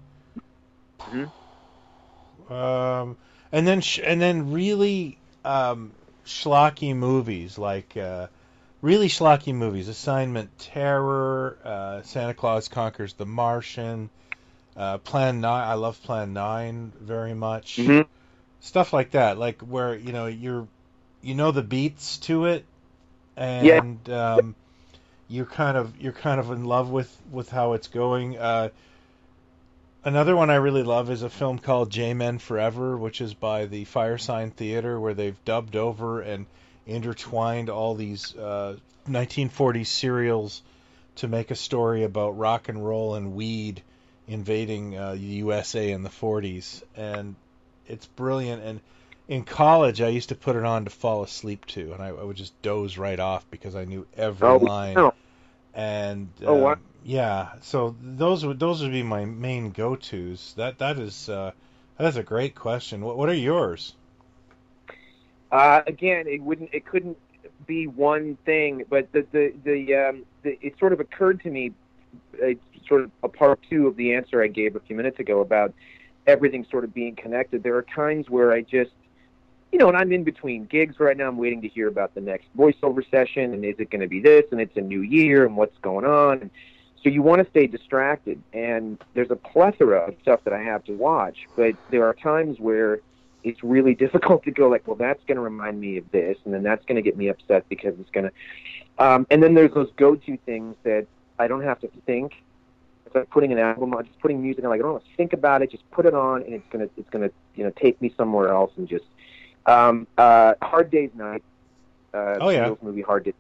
Mm-hmm. Um, and then sh- and then really um, schlocky movies like uh, really schlocky movies. Assignment Terror, uh, Santa Claus Conquers the Martian, uh, Plan Nine. I love Plan Nine very much. Mm-hmm. Stuff like that, like where you know you're you know the beats to it, and yeah. um, you're kind of you're kind of in love with, with how it's going. Uh, another one I really love is a film called J-Men Forever, which is by the Firesign Theater, where they've dubbed over and intertwined all these uh, nineteen forties serials to make a story about rock and roll and weed invading uh, the U S A in the forties, and it's brilliant. And in college, I used to put it on to fall asleep to, and I, I would just doze right off because I knew every oh, line. No. And oh, um, what? yeah, so those would those would be my main go-tos. That that is uh, that is a great question. What what are yours? Uh, again, it wouldn't, it couldn't be one thing, but the the the, um, the it sort of occurred to me, uh, sort of a part two of the answer I gave a few minutes ago about everything sort of being connected. There are times where I just, you know, and I'm in between gigs right now. I'm waiting to hear about the next voiceover session, and is it going to be this, and it's a new year, and what's going on. And so you want to stay distracted, and there's a plethora of stuff that I have to watch, but there are times where it's really difficult to go like, well, that's going to remind me of this, and then that's going to get me upset because it's going to, um, and then there's those go-to things that I don't have to think. It's like putting an album on, just putting music on. Like I don't have to think about it. Just put it on, and it's gonna, it's gonna, you know, take me somewhere else. And just, um, uh, Hard Day's Night. Uh, oh yeah. Beatles movie Hard Day.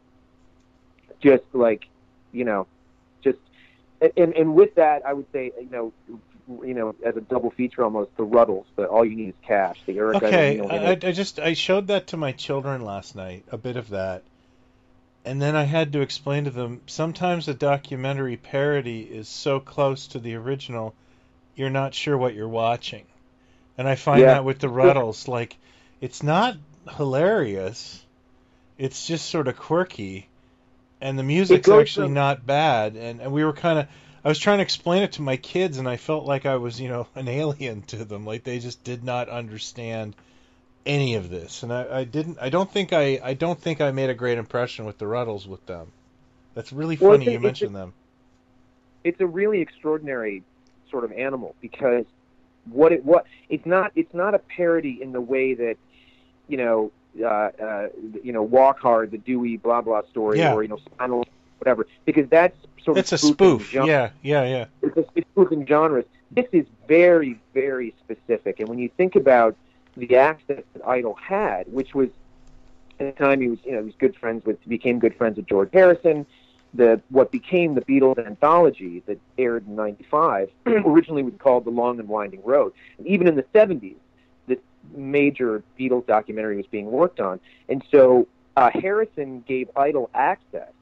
Just like, you know, just, and and with that, I would say, you know, you know, as a double feature almost, the Ruddles. The All You Need Is Cash. The Eric. Okay, you know, I, I just I showed that to my children last night. A bit of that. And then I had to explain to them, sometimes a documentary parody is so close to the original, you're not sure what you're watching. And I find Yeah. that with the Ruddles, like, it's not hilarious, it's just sort of quirky, and the music's goes actually from- not bad. And, and we were kind of, I was trying to explain it to my kids, and I felt like I was, you know, an alien to them, like they just did not understand any of this, and I, I didn't. I don't think I. I don't think I made a great impression with the Ruddles with them. That's really Well, funny it's a- you it's mentioned a- them. It's a really extraordinary sort of animal because what it what it's not it's not a parody in the way that, you know, uh, uh, you know, Walk Hard, the Dewey blah blah story, Yeah. or you know, Spinal, whatever, because that's sort It's a of spoofing spoof. gen- Yeah, yeah, yeah. It's, a, it's spoofing genres. This is very very specific, and when you think about the access that Idol had, which was at the time he was, you know, he was good friends with, became good friends with George Harrison. The what became the Beatles anthology that aired in ninety-five originally was called The Long and Winding Road. And even in the seventies, this major Beatles documentary was being worked on, and so uh, Harrison gave Idol access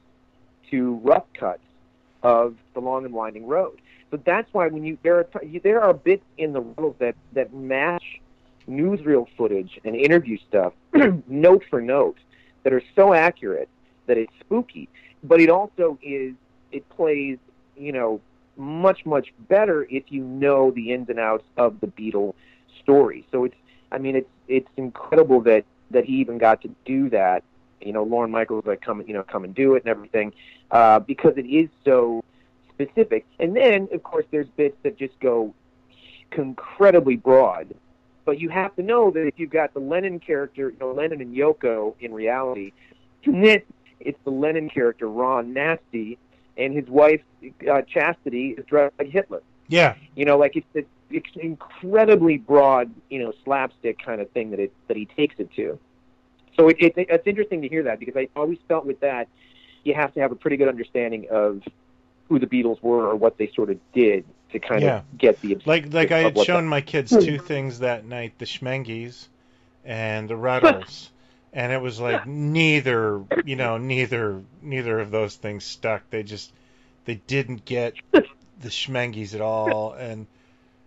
to rough cuts of The Long and Winding Road. So that's why when you there are there are bits in the Ruddles that that match newsreel footage and interview stuff note for note that are so accurate that it's spooky, but it also is it plays, you know, much much better if you know the ins and outs of the Beatles story. So it's I mean it's it's incredible that that he even got to do that. You know, Lorne Michaels like come you know come and do it and everything, uh, because it is so specific. And then of course there's bits that just go incredibly broad. But you have to know that if you've got the Lennon character, you know, Lennon and Yoko in reality, then it's the Lennon character, Ron Nasty, and his wife, uh, Chastity, is dressed like Hitler. Yeah. You know, like it's, it's, it's incredibly broad, you know, slapstick kind of thing that it that he takes it to. So it, it, it's interesting to hear that because I always felt with that, you have to have a pretty good understanding of who the Beatles were or what they sort of did to kind Yeah. of get the Like like I of had what shown the- my kids two things that night: the Schmengies and the Ruddles, and it was like neither, you know, neither neither of those things stuck. They just they didn't get the Schmengies at all, and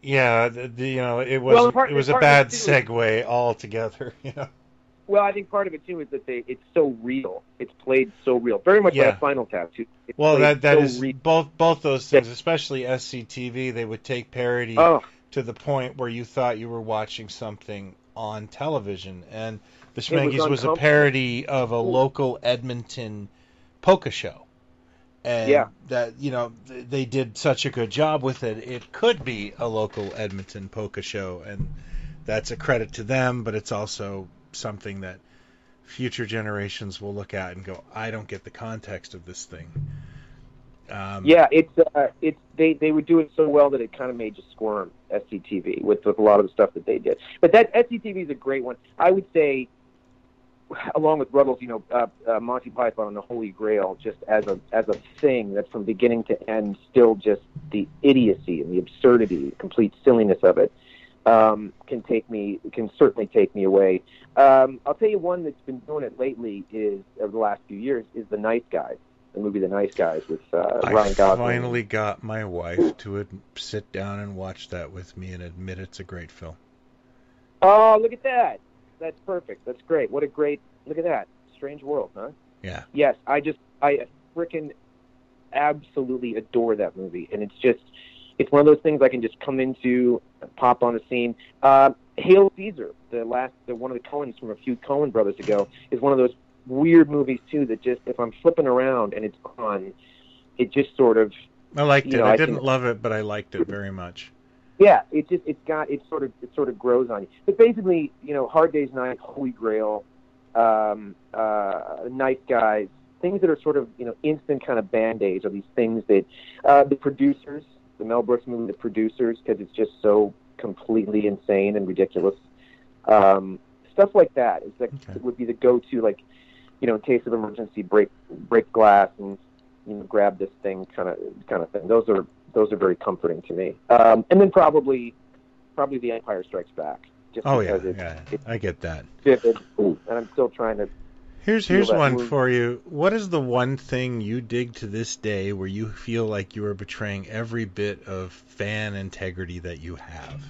Yeah, the, the, you know, it was Well, part- it was a part of bad it, too, is- segue altogether. You know. Well, I think part of it too is that they it's so real. It's played so real, very much Yeah. like Final Tattoo. It's Well, played that that so is real. both both those things, especially S C T V. They would take parody Oh, to the point where you thought you were watching something on television. And the was Schmankies was, a uncomfortable. parody of a local Edmonton polka show. And Yeah. that, you know, th- they did such a good job with it. It could be a local Edmonton polka show, and that's a credit to them, but it's also something that future generations will look at and go, I don't get the context of this thing. Um, yeah, it's uh, it's they, they would do it so well that it kind of made you squirm. S C T V with, with a lot of the stuff that they did, but that S C T V is a great one. I would say, along with Ruddles, you know, uh, uh, Monty Python and the Holy Grail, just as a as a thing that from beginning to end, still just the idiocy and the absurdity, the complete silliness of it, um, can take me can certainly take me away. Um, I'll tell you one that's been doing it lately is over the last few years is The Nice Guys. The movie The Nice Guys with uh, I Ryan Gosling. finally got my wife to ad- sit down and watch that with me and admit it's a great film. Oh, look at that. That's perfect. That's great. What a great, look at that. Strange World, huh? Yeah. Yes, I just, I frickin' absolutely adore that movie. And it's just, it's one of those things I can just come into, pop on a scene. Uh, Hail Caesar, the last, the, one of the Coens from a few Coen brothers ago, is one of those weird movies too that just, if I'm flipping around and it's on, it just sort of, I liked you it. know, I I didn't think- love it, but I liked it very much. yeah, it just, it's got, it sort of, it sort of grows on you. But basically, you know, Hard Day's Night, Holy Grail, um, uh, Nice Guys, things that are sort of, you know, instant kind of band-aids, or these things that, uh, the producers, the Mel Brooks movie, The Producers, because it's just so completely insane and ridiculous. Um, stuff like that is like, Okay. would be the go-to, like, you know, in case of emergency, break break glass and, you know, grab this thing kind of kind of thing. Those are those are very comforting to me. Um, and then probably probably The Empire Strikes Back. Just Oh yeah, because it's, yeah, it's I get that. vivid, and I'm still trying to. Here's feel here's that one movie. for you. What is the one thing you dig to this day where you feel like you are betraying every bit of fan integrity that you have?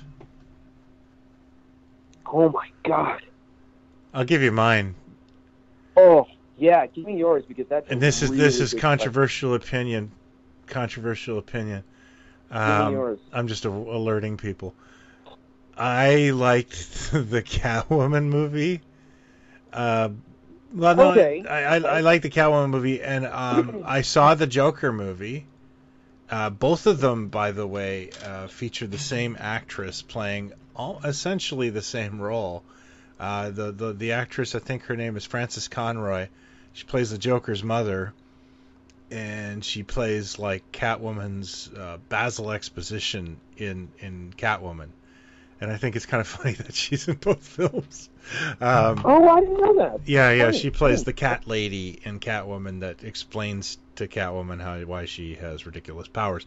Oh my God! I'll give you mine. Oh yeah, give me yours because that's. And a this is really this is good controversial opinion. Controversial opinion. question. Give me Um, yours. I'm just a- alerting people. I liked the Catwoman movie. Uh, well, no, Okay. I, I I like the Catwoman movie, and um, I saw the Joker movie. Uh, both of them, by the way, uh, feature the same actress playing all, essentially the same role. Uh, the, the the actress, I think her name is Frances Conroy. She plays the Joker's mother, and she plays like Catwoman's uh, Basil Exposition in in Catwoman. And I think it's kind of funny that she's in both films. Um, Oh, I didn't know that. yeah, yeah, Funny, she plays funny. the cat lady in Catwoman that explains to Catwoman how why she has ridiculous powers.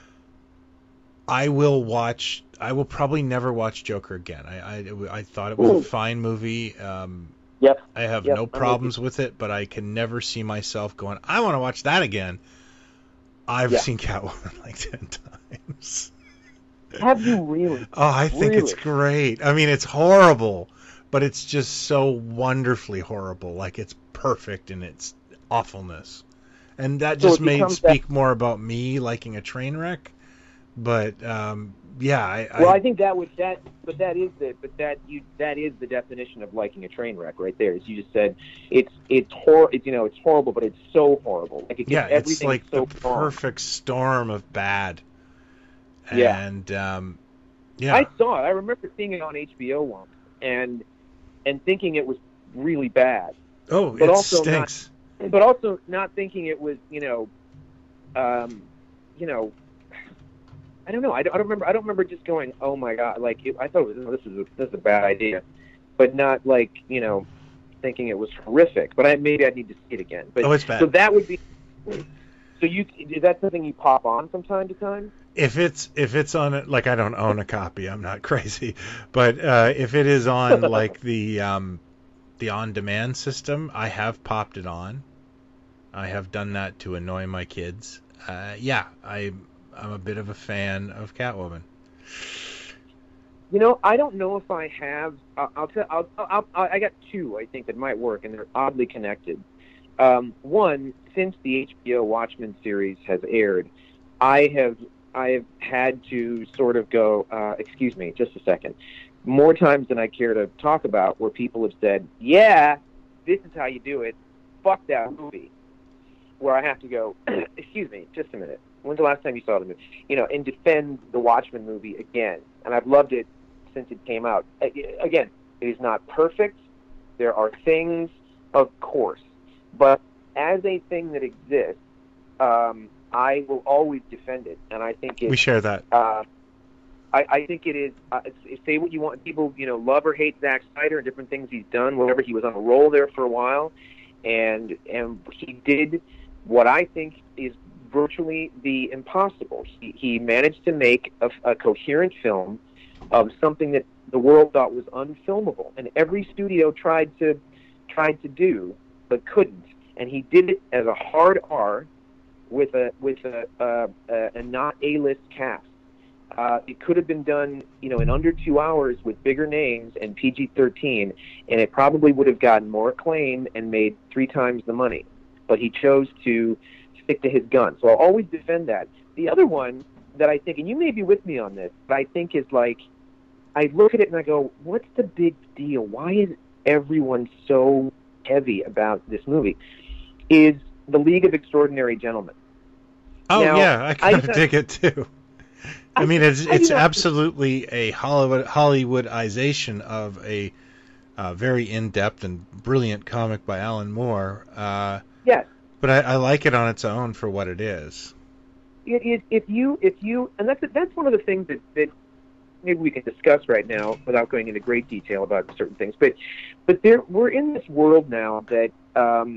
I will watch. I will probably never watch Joker again. I I, I thought it was Ooh. a fine movie. Um, Yep. I have Yep, no I'm with problems with it, but I can never see myself going, I want to watch that again. I've Yeah. seen Catwoman like ten times. Have you really? Oh, I think it's Really? great. I mean, it's horrible, but it's just so wonderfully horrible. Like, it's perfect in its awfulness. And that So just it may becomes speak more about me liking a train wreck. But, um, yeah, I... Well, I I think that would that, but that is the, but that you that is the definition of liking a train wreck, right there. As you just said, it's it's hor, it's, you know, it's horrible, but it's so horrible. Like it yeah, gets it's everything like so the wrong. perfect storm of bad. Yeah. And, um, yeah. I saw it. I remember seeing it on H B O once, and and thinking it was really bad, oh, but it also not- stinks. but also not thinking it was, you know, um, you know. I don't know. I don't, I don't remember. I don't remember just going, "Oh my God!" Like it, I thought it was, oh, this is a, this is a bad idea, but not like, you know, thinking it was horrific. But I maybe I need to see it again. But Oh, it's bad. so that would be. So you is that something you pop on from time to time? If it's if it's on it, like I don't own a copy, I'm not crazy, but uh, if it is on like the um, the on-demand system, I have popped it on. I have done that to annoy my kids. Uh, yeah, I I'm a bit of a fan of Catwoman. You know, I don't know if I have. I'll, I'll tell. I'll, I'll, I'll, I got two I think that might work, and they're oddly connected. Um, one, since the H B O Watchmen series has aired, I have I have had to sort of go. Uh, excuse me, just a second. More times than I care to talk about, where people have said, "Yeah, this is how you do it." Fuck that movie. Where I have to go. Excuse me, just a minute. When's the last time you saw the movie? You know, and defend the Watchmen movie again. And I've loved it since it came out. Again, it is not perfect. There are things, of course. But as a thing that exists, um, I will always defend it. And I think it... We share that. Uh, I, I think it is... Uh, say what you want. People, you know, love or hate Zack Snyder and different things he's done. Whatever, he was on a roll there for a while. And, and he did what I think is virtually the impossible. He, he managed to make a, a coherent film of something that the world thought was unfilmable, and every studio tried to tried to do but couldn't. And he did it as a hard R with a with a a, a, a not A-list cast. Uh, it could have been done, you know, in under two hours with bigger names and P G thirteen, and it probably would have gotten more acclaim and made three times the money. But he chose to stick to his gun. So I'll always defend that. The other one that I think, and you may be with me on this, but I think is like, I look at it and I go, what's the big deal? Why is everyone so heavy about this movie? Is The League of Extraordinary Gentlemen. Oh, now, yeah, I kind of I, dig it, too. I, I mean, it's it's I, absolutely a Hollywood Hollywoodization of a uh, very in-depth and brilliant comic by Alan Moore. Uh, yes. But I, I like it on its own for what it is. It is, if you, if you, and that's that's one of the things that, that maybe we can discuss right now without going into great detail about certain things. But, but there, we're in this world now that, um,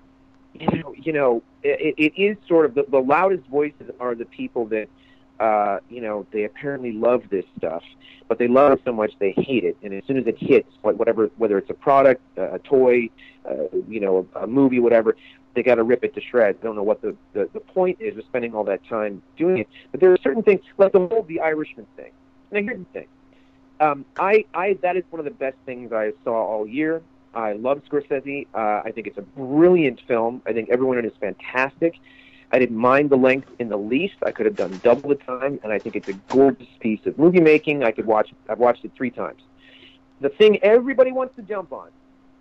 you know, you know, it, it is sort of the, the loudest voices are the people that, uh, you know, they apparently love this stuff, but they love it so much they hate it. And as soon as it hits, whatever, whether it's a product, a toy, uh, you know, a, a movie, whatever, they got to rip it to shreds. I don't know what the, the, the point is of spending all that time doing it. But there are certain things, like the whole The Irishman thing. Now, here's the thing. Um, I, I, that is one of the best things I saw all year. I love Scorsese. Uh, I think it's a brilliant film. I think everyone in it is fantastic. I didn't mind the length in the least. I could have done double the time, and I think it's a gorgeous piece of movie making. I could watch. I've watched it three times. The thing everybody wants to jump on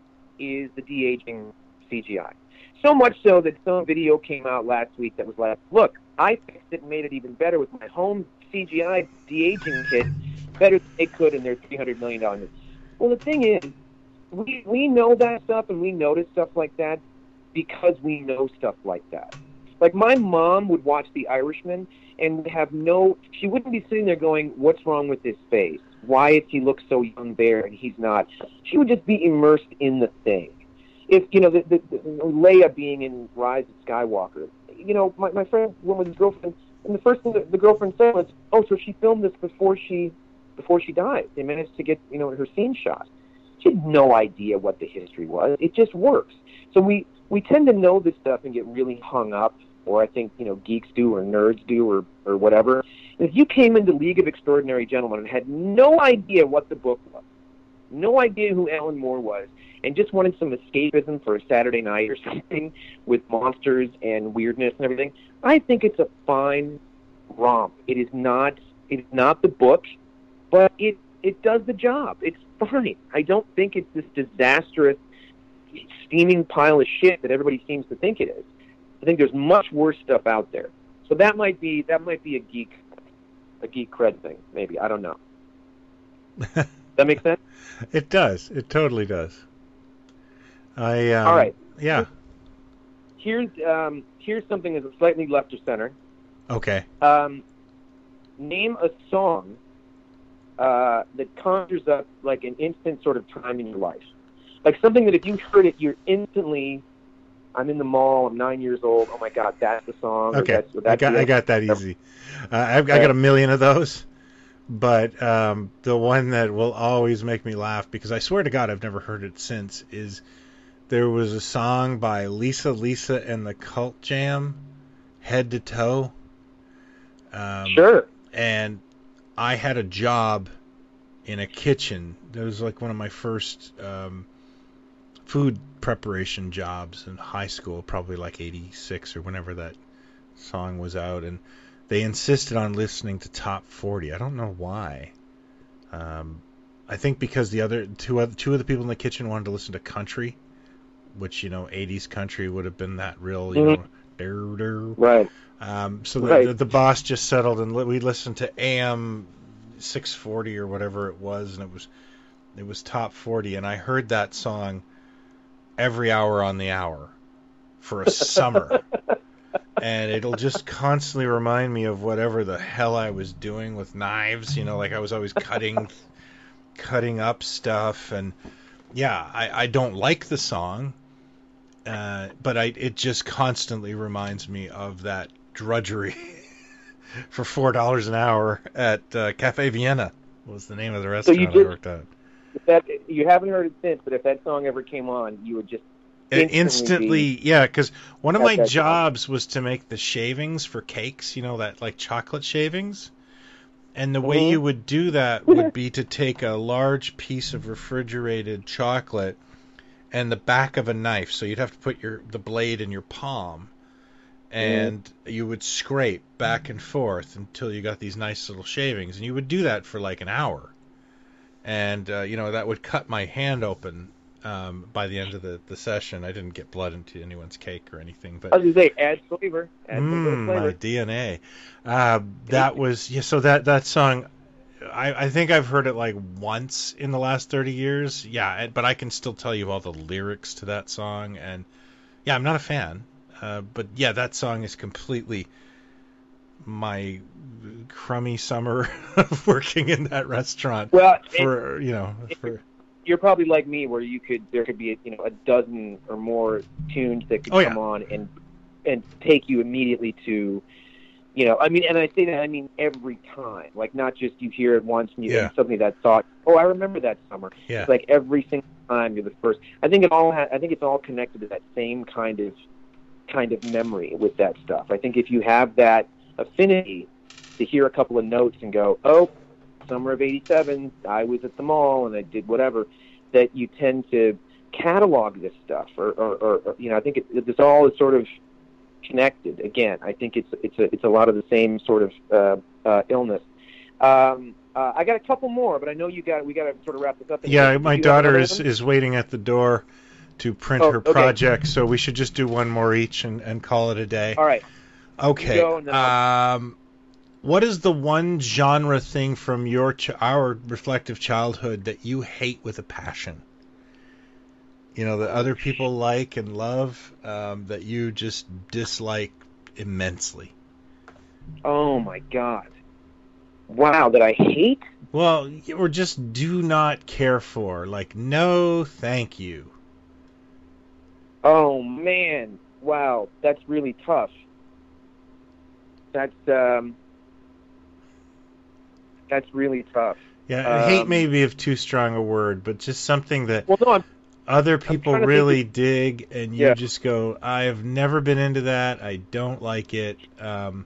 is the de-aging C G I. So much so that some video came out last week that was like, look, I fixed it and made it even better with my home C G I de-aging kit, better than they could in their three hundred million dollars movie. Well, the thing is, we, we know that stuff and we notice stuff like that because we know stuff like that. Like, my mom would watch The Irishman and would have no, she wouldn't be sitting there going, what's wrong with his face? Why does he look so young there and he's not? She would just be immersed in the thing. If, you know, the, the, the Leia being in Rise of Skywalker, you know, my, my friend went with his girlfriend, and the first thing that the girlfriend said was, oh, so she filmed this before she before she died. They managed to get, you know, her scene shot. She had no idea what the history was. It just works. So we, we tend to know this stuff and get really hung up, or I think, you know, geeks do or nerds do or, or whatever. And if you came into League of Extraordinary Gentlemen and had no idea what the book was, no idea who Alan Moore was, and just wanted some escapism for a Saturday night or something with monsters and weirdness and everything, I think it's a fine romp. It is not it is not the book, but it, it does the job. It's fine. I don't think it's this disastrous, steaming pile of shit that everybody seems to think it is. I think there's much worse stuff out there. So that might be that might be a geek a geek cred thing, maybe. I don't know. Does that make sense? It does. It totally does. I um, all right. Yeah. Here's um, here's something that's slightly left of center. Okay. Um, name a song uh, that conjures up like an instant sort of time in your life, like something that if you heard it, you're instantly. I'm in the mall. I'm nine years old. Oh my God, that's the song. Okay, or that's, or I got I got that easy. Uh, I've I got a million of those. But um, the one that will always make me laugh, because I swear to God I've never heard it since, is there was a song by Lisa Lisa and the Cult Jam, Head to Toe. Um, sure. And I had a job in a kitchen. That was like one of my first um, food preparation jobs in high school, probably like eighty-six or whenever that song was out, and they insisted on listening to Top forty. I don't know why. Um, I think because the other two other two of the people in the kitchen wanted to listen to country, which, you know, eighties country would have been that real, you mm-hmm. know, dur, dur. Right. Um, so the, right. the the boss just settled, and li- we listened to A M six forty or whatever it was, and it was it was Top forty, and I heard that song every hour on the hour for a summer. And it'll just constantly remind me of whatever the hell I was doing with knives, you know, like I was always cutting cutting up stuff, and yeah, I, I don't like the song, uh, but I it just constantly reminds me of that drudgery for four dollars an hour at uh, Cafe Vienna was the name of the restaurant so you I just, worked at. That, you haven't heard it since, but if that song ever came on, you would just instantly, instantly be, yeah, because one of my jobs song. was to make the shavings for cakes, you know, that like chocolate shavings. And the mm-hmm. way you would do that would be to take a large piece of refrigerated chocolate and the back of a knife. So you'd have to put your the blade in your palm, and mm. you would scrape back and forth until you got these nice little shavings. And you would do that for like an hour. And, uh, you know, that would cut my hand open um, by the end of the, the session. I didn't get blood into anyone's cake or anything. But I was going to say, add flavor. Add mm, flavor. My D N A. Uh, that was, yeah, so that, that song, I, I think I've heard it like once in the last thirty years. Yeah, but I can still tell you all the lyrics to that song. And, yeah, I'm not a fan. Uh, but, yeah, that song is completely my crummy summer of working in that restaurant. Well, for it, you know, for you're probably like me, where you could there could be you know a dozen or more tunes that could oh, come yeah. on and and take you immediately to, you know, I mean, and I say that I mean every time, like not just you hear it once and you yeah. and suddenly that thought, oh, I remember that summer. Yeah. It's like every single time you're the first. I think it all ha- I think it's all connected to that same kind of kind of memory with that stuff. I think if you have that affinity to hear a couple of notes and go, oh, summer of eighty-seven, I was at the mall and I did whatever, that you tend to catalog this stuff, or, or, or you know, I think it, this all is sort of connected. Again, I think it's it's a it's a lot of the same sort of uh, uh, illness. Um, uh, I got a couple more, but I know you got we got to sort of wrap this up. Yeah, my daughter is is waiting at the door to print oh, her okay. project, so we should just do one more each and, and call it a day. All right. Okay. Um, what is the one genre thing from your ch- our reflective childhood that you hate with a passion? You know, that other people like and love, um, that you just dislike immensely. Oh my God! Wow, that I hate? Well, or just do not care for. Like, no, thank you. Oh man! Wow, that's really tough. That's um, that's really tough. Yeah, um, hate may be of too strong a word, but just something that well, no, I'm, other people really think, dig, and you yeah. just go, I have never been into that. I don't like it. Um,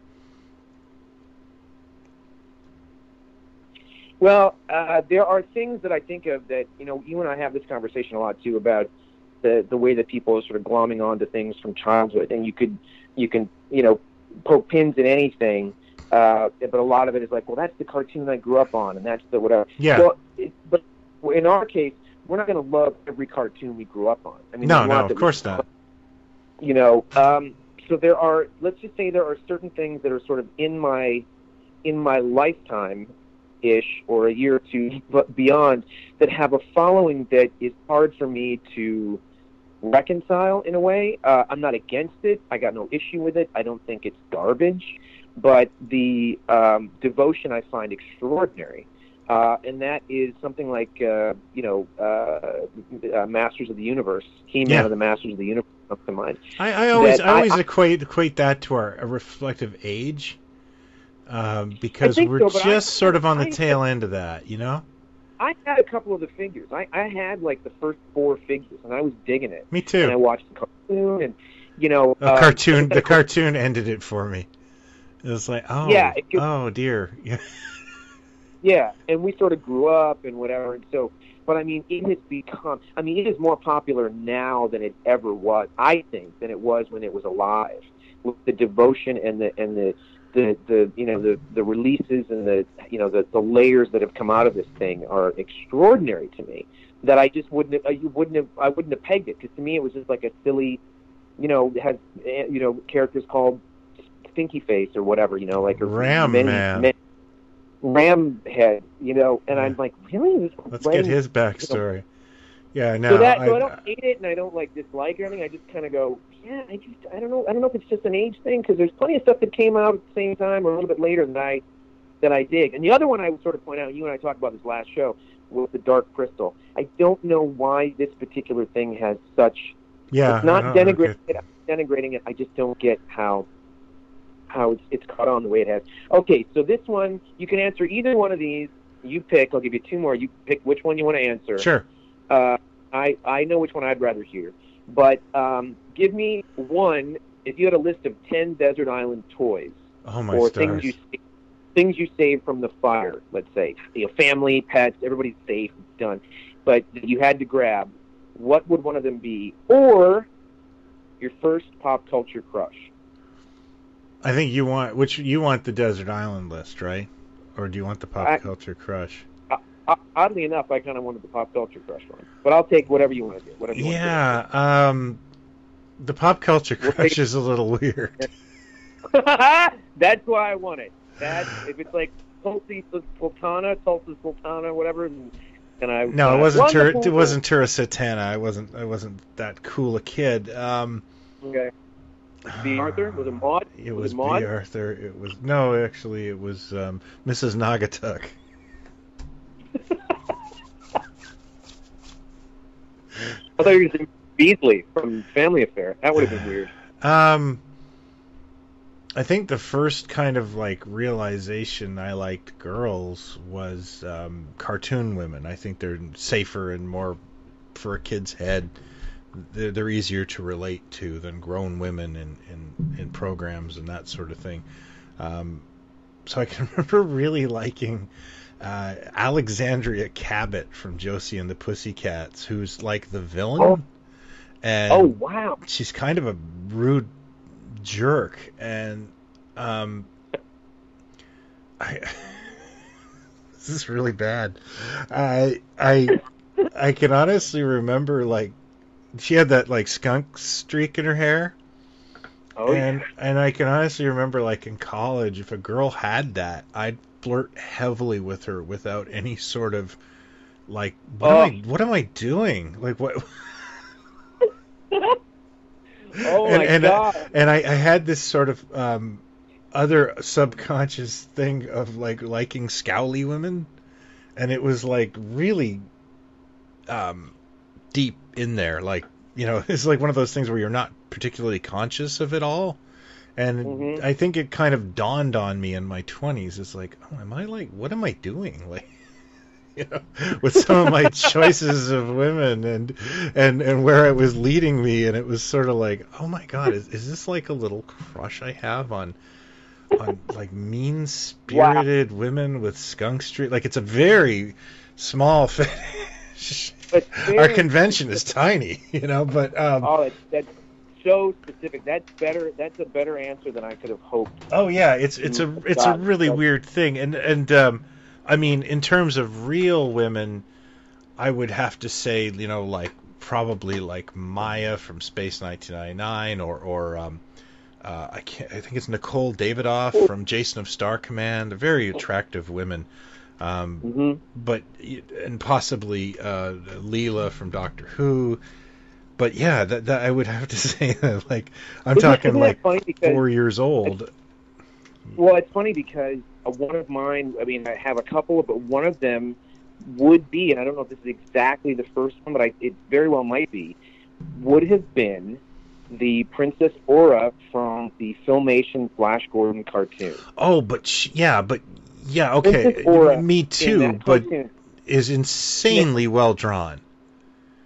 well, uh, there are things that I think of that, you know, you and I have this conversation a lot too about the the way that people are sort of glomming onto things from childhood, and you could you can you know. poke pins in anything, uh, but a lot of it is like, well, that's the cartoon I grew up on, and that's the whatever. Yeah. Well, it, but in our case, we're not going to love every cartoon we grew up on. I mean, no, no, of course not. You know, um, so there are. Let's just say there are certain things that are sort of in my in my lifetime ish, or a year or two but beyond, that have a following that is hard for me to reconcile in a way. Uh, I'm not against it. I got no issue with it. I don't think it's garbage, but the um, devotion I find extraordinary. Uh, and that is something like, uh, you know, uh, uh, Masters of the Universe. He-Man yeah. of the Masters of the Universe comes to mind. I, I always, I always I, equate equate that to our a reflective age, um, because we're so, just I, sort of on the I, tail end of that, you know. I had a couple of the figures. I, I had like the first four figures, and I was digging it. Me too. And I watched the cartoon, and you know, the uh, cartoon. The cartoon ended it for me. It was like, oh, yeah, it could, oh dear. Yeah. Yeah, and we sort of grew up and whatever, and so. But I mean, it has become. I mean, it is more popular now than it ever was. I think than it was when it was alive, with the devotion and the and the the, the you know the, the releases and the you know the, the layers that have come out of this thing are extraordinary to me. That I just wouldn't have, you wouldn't have I wouldn't have pegged it, because to me it was just like a silly, you know, it has you know characters called Stinky Face or whatever, you know, like a Ram many, Man. many, Ram Head, you know, and I'm like, really? Let's get his backstory. You know, yeah, no. So that I, so I don't hate it, and I don't like dislike or anything. I just kind of go, yeah, I just I don't know. I don't know if it's just an age thing, because there's plenty of stuff that came out at the same time or a little bit later that I that I dig. And the other one I would sort of point out, you and I talked about this last show, was the Dark Crystal. I don't know why this particular thing has such. Yeah, it's not I denigrating okay. it. I'm denigrating it. I just don't get how. how it's, it's caught on the way it has. Okay, so this one, you can answer either one of these. You pick. I'll give you two more. You pick which one you want to answer. Sure. Uh, I, I know which one I'd rather hear. But um, give me one, if you had a list of ten desert island toys. Oh, my or stars. things you things you saved from the fire, let's say. You know, family, pets, everybody's safe, done. But you had to grab. What would one of them be? Or your first pop culture crush. I think you want which you want the desert island list, right? Or do you want the pop I, culture crush? Uh, oddly enough, I kind of wanted the pop culture crush one, but I'll take whatever you want to do. Whatever. You yeah, want to do. um, the pop culture We'll crush take- is a little weird. That's why I want it. That if it's like Tulsi Sultana, Tulsi Sultana, whatever. And I No, uh, it wasn't. Tur- wonderful. it wasn't Tura Satana. I wasn't. I wasn't that cool a kid. Um, Okay. B. Arthur? Was it Maud? It Was was, it B. Maud? Arthur. It was no, actually, it was um, Missus Naugatuck. I thought you were going to say Beasley from Family Affair. That would have been weird. Um, I think the first kind of like realization I liked girls was um, cartoon women. I think they're safer and more for a kid's head. They're, they're easier to relate to than grown women in, in, in programs and that sort of thing. Um, so I can remember really liking uh, Alexandria Cabot from Josie and the Pussycats, who's like the villain. Oh. And Oh, wow. she's kind of a rude jerk, and um, I this is really bad. I I I can honestly remember like she had that like skunk streak in her hair, Oh, and yeah. and I can honestly remember like in college, if a girl had that, I'd flirt heavily with her without any sort of like what Oh. am I what am I doing like what. Oh, and, my and, God. And I, I had this sort of um, other subconscious thing of like liking scowly women, and it was like really um, deep in there. Like, you know, it's like one of those things where you're not particularly conscious of it all. And Mhm. I think it kind of dawned on me in my twenties. It's like, oh, am I like, what am I doing? Like, you know, with some of my choices of women and and and where it was leading me, and it was sort of like, oh my God, is is this like a little crush I have on on like mean spirited wow. women with skunk streak? Like, it's a very small fetish. But Our convention is tiny, you know, but um, oh, that's, that's so specific. That's better. That's a better answer than I could have hoped. Oh yeah, it's it's a it's a really weird thing, and and um, I mean, in terms of real women, I would have to say, you know, like probably like Maya from Space nineteen ninety-nine, or or um, uh, I can't. I think it's Nicole Davidoff from Jason of Star Command. They're very attractive women. Um, mm-hmm. But and possibly uh, Leela from Doctor Who. But yeah, that, that I would have to say that, like, I'm isn't, talking isn't like because, four years old. Well, it's funny because one of mine, I mean, I have a couple, but one of them would be, and I don't know if this is exactly the first one, but I, it very well might be, would have been the Princess Aura from the Filmation Flash Gordon cartoon. Oh, but she, yeah, but yeah, okay, Aura me too, but cartoon. is insanely yeah. well drawn.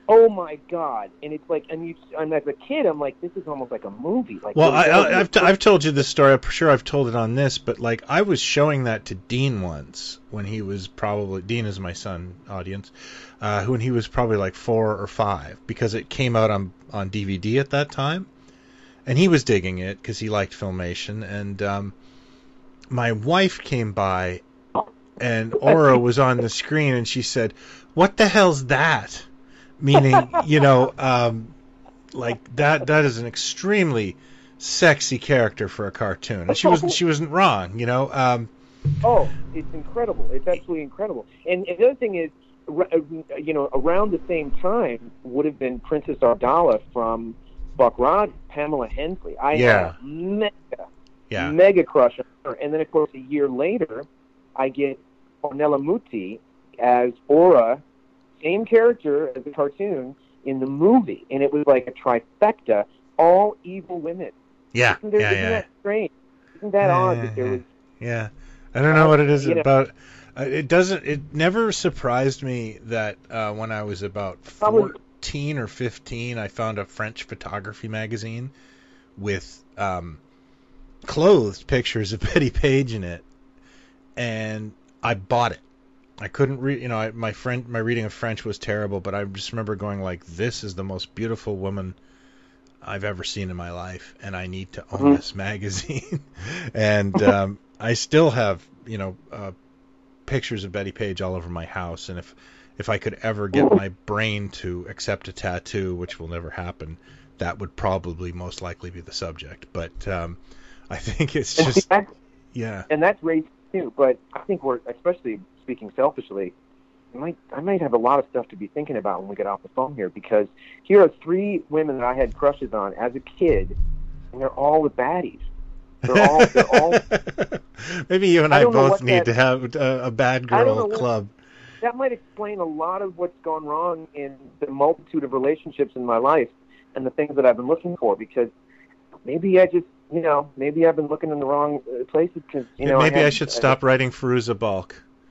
Oh my God! And it's like, and you, and as a kid, I'm like, this is almost like a movie. Like, well, really, I, really, I, I've, t- I've told you this story. I'm sure I've told it on this, but like I was showing that to Dean once when he was probably Dean is my son, audience, uh, when he was probably like four or five because it came out on on D V D at that time, and he was digging it because he liked Filmation. And um, my wife came by, and Aura was on the screen, and she said, "What the hell's that?" Meaning, you know, um, like that that is an extremely sexy character for a cartoon. And she wasn't she wasn't wrong, you know. Um, oh, it's incredible. It's absolutely incredible. And, and the other thing is, you know, around the same time would have been Princess Ardala from Buck Rogers, Pamela Hensley. I yeah. had a mega, yeah. mega crush on her. And then, of course, a year later, I get Ornella Muti as Aura, same character as the cartoon in the movie, and it was like a trifecta, all evil women. Yeah, isn't, there, yeah, isn't yeah. that strange? Isn't that yeah, odd that there was? Yeah, I don't know what it is you know, about. Uh, it doesn't. It never surprised me that uh, when I was about fourteen or fifteen, I found a French photography magazine with um, clothed pictures of Betty Page in it, and I bought it. I couldn't read, you know, I, my friend, my reading of French was terrible, but I just remember going like, "This is the most beautiful woman I've ever seen in my life, and I need to own mm-hmm. this magazine." and um, I still have, you know, uh, pictures of Betty Page all over my house, and if if I could ever get my brain to accept a tattoo, which will never happen, that would probably most likely be the subject. But um, I think it's just, and yeah. And that's race too. But I think we're, especially speaking selfishly, I might I might have a lot of stuff to be thinking about when we get off the phone here, because here are three women that I had crushes on as a kid, and they're all the baddies. They're all. They're all. Maybe you and I, I both need that, to have a, a bad girl club. What, that might explain a lot of what's gone wrong in the multitude of relationships in my life and the things that I've been looking for. Because maybe I just, you know, maybe I've been looking in the wrong places. Because you know, maybe I, had, I should stop I, writing Fairuza Balk.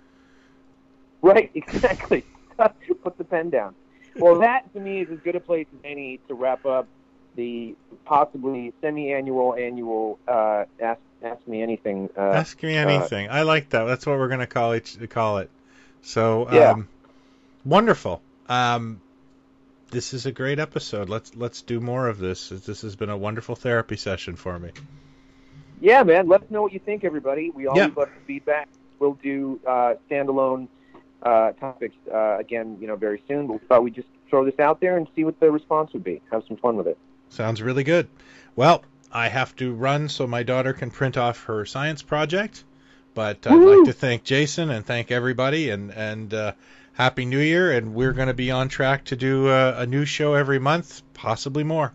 Right, exactly. Put the pen down. Well, that to me is as good a place as any to wrap up the possibly semi-annual, annual uh, ask ask me anything. Uh, ask me anything. Uh, I like that. That's what we're going to call it. Call it. So, yeah. um, wonderful. Um, this is a great episode. Let's let's do more of this. This has been a wonderful therapy session for me. Yeah, man. Let us know what you think, everybody. We always yeah. love the feedback. We'll do uh, standalone uh, topics uh, again, you know, very soon. But we thought we'd just throw this out there and see what the response would be. Have some fun with it. Sounds really good. Well, I have to run so my daughter can print off her science project. But I'd Woo! like to thank Jason and thank everybody, and and uh, Happy New Year. And we're going to be on track to do a, a new show every month, possibly more.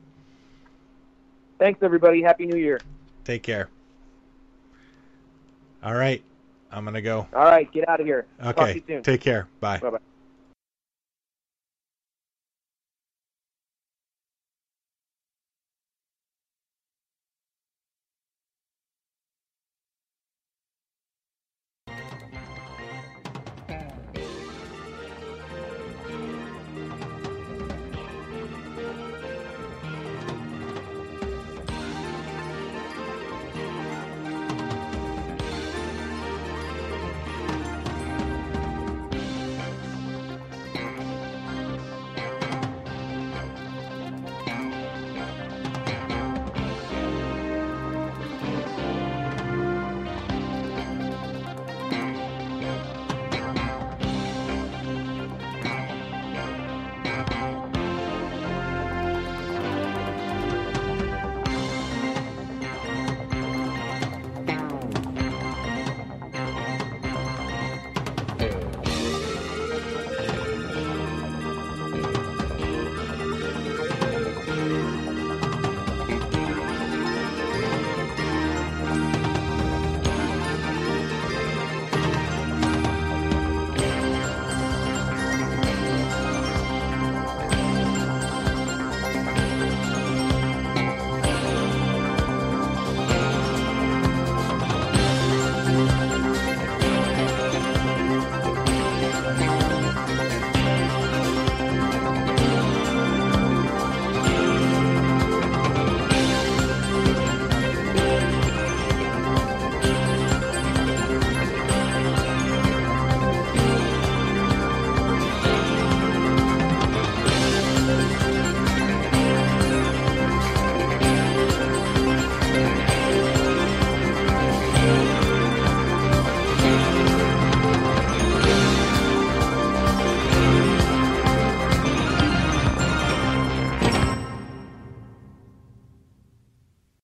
Thanks, everybody. Happy New Year. Take care. All right. I'm going to go. All right. Get out of here. Okay. Talk to you soon. Take care. Bye. Bye-bye.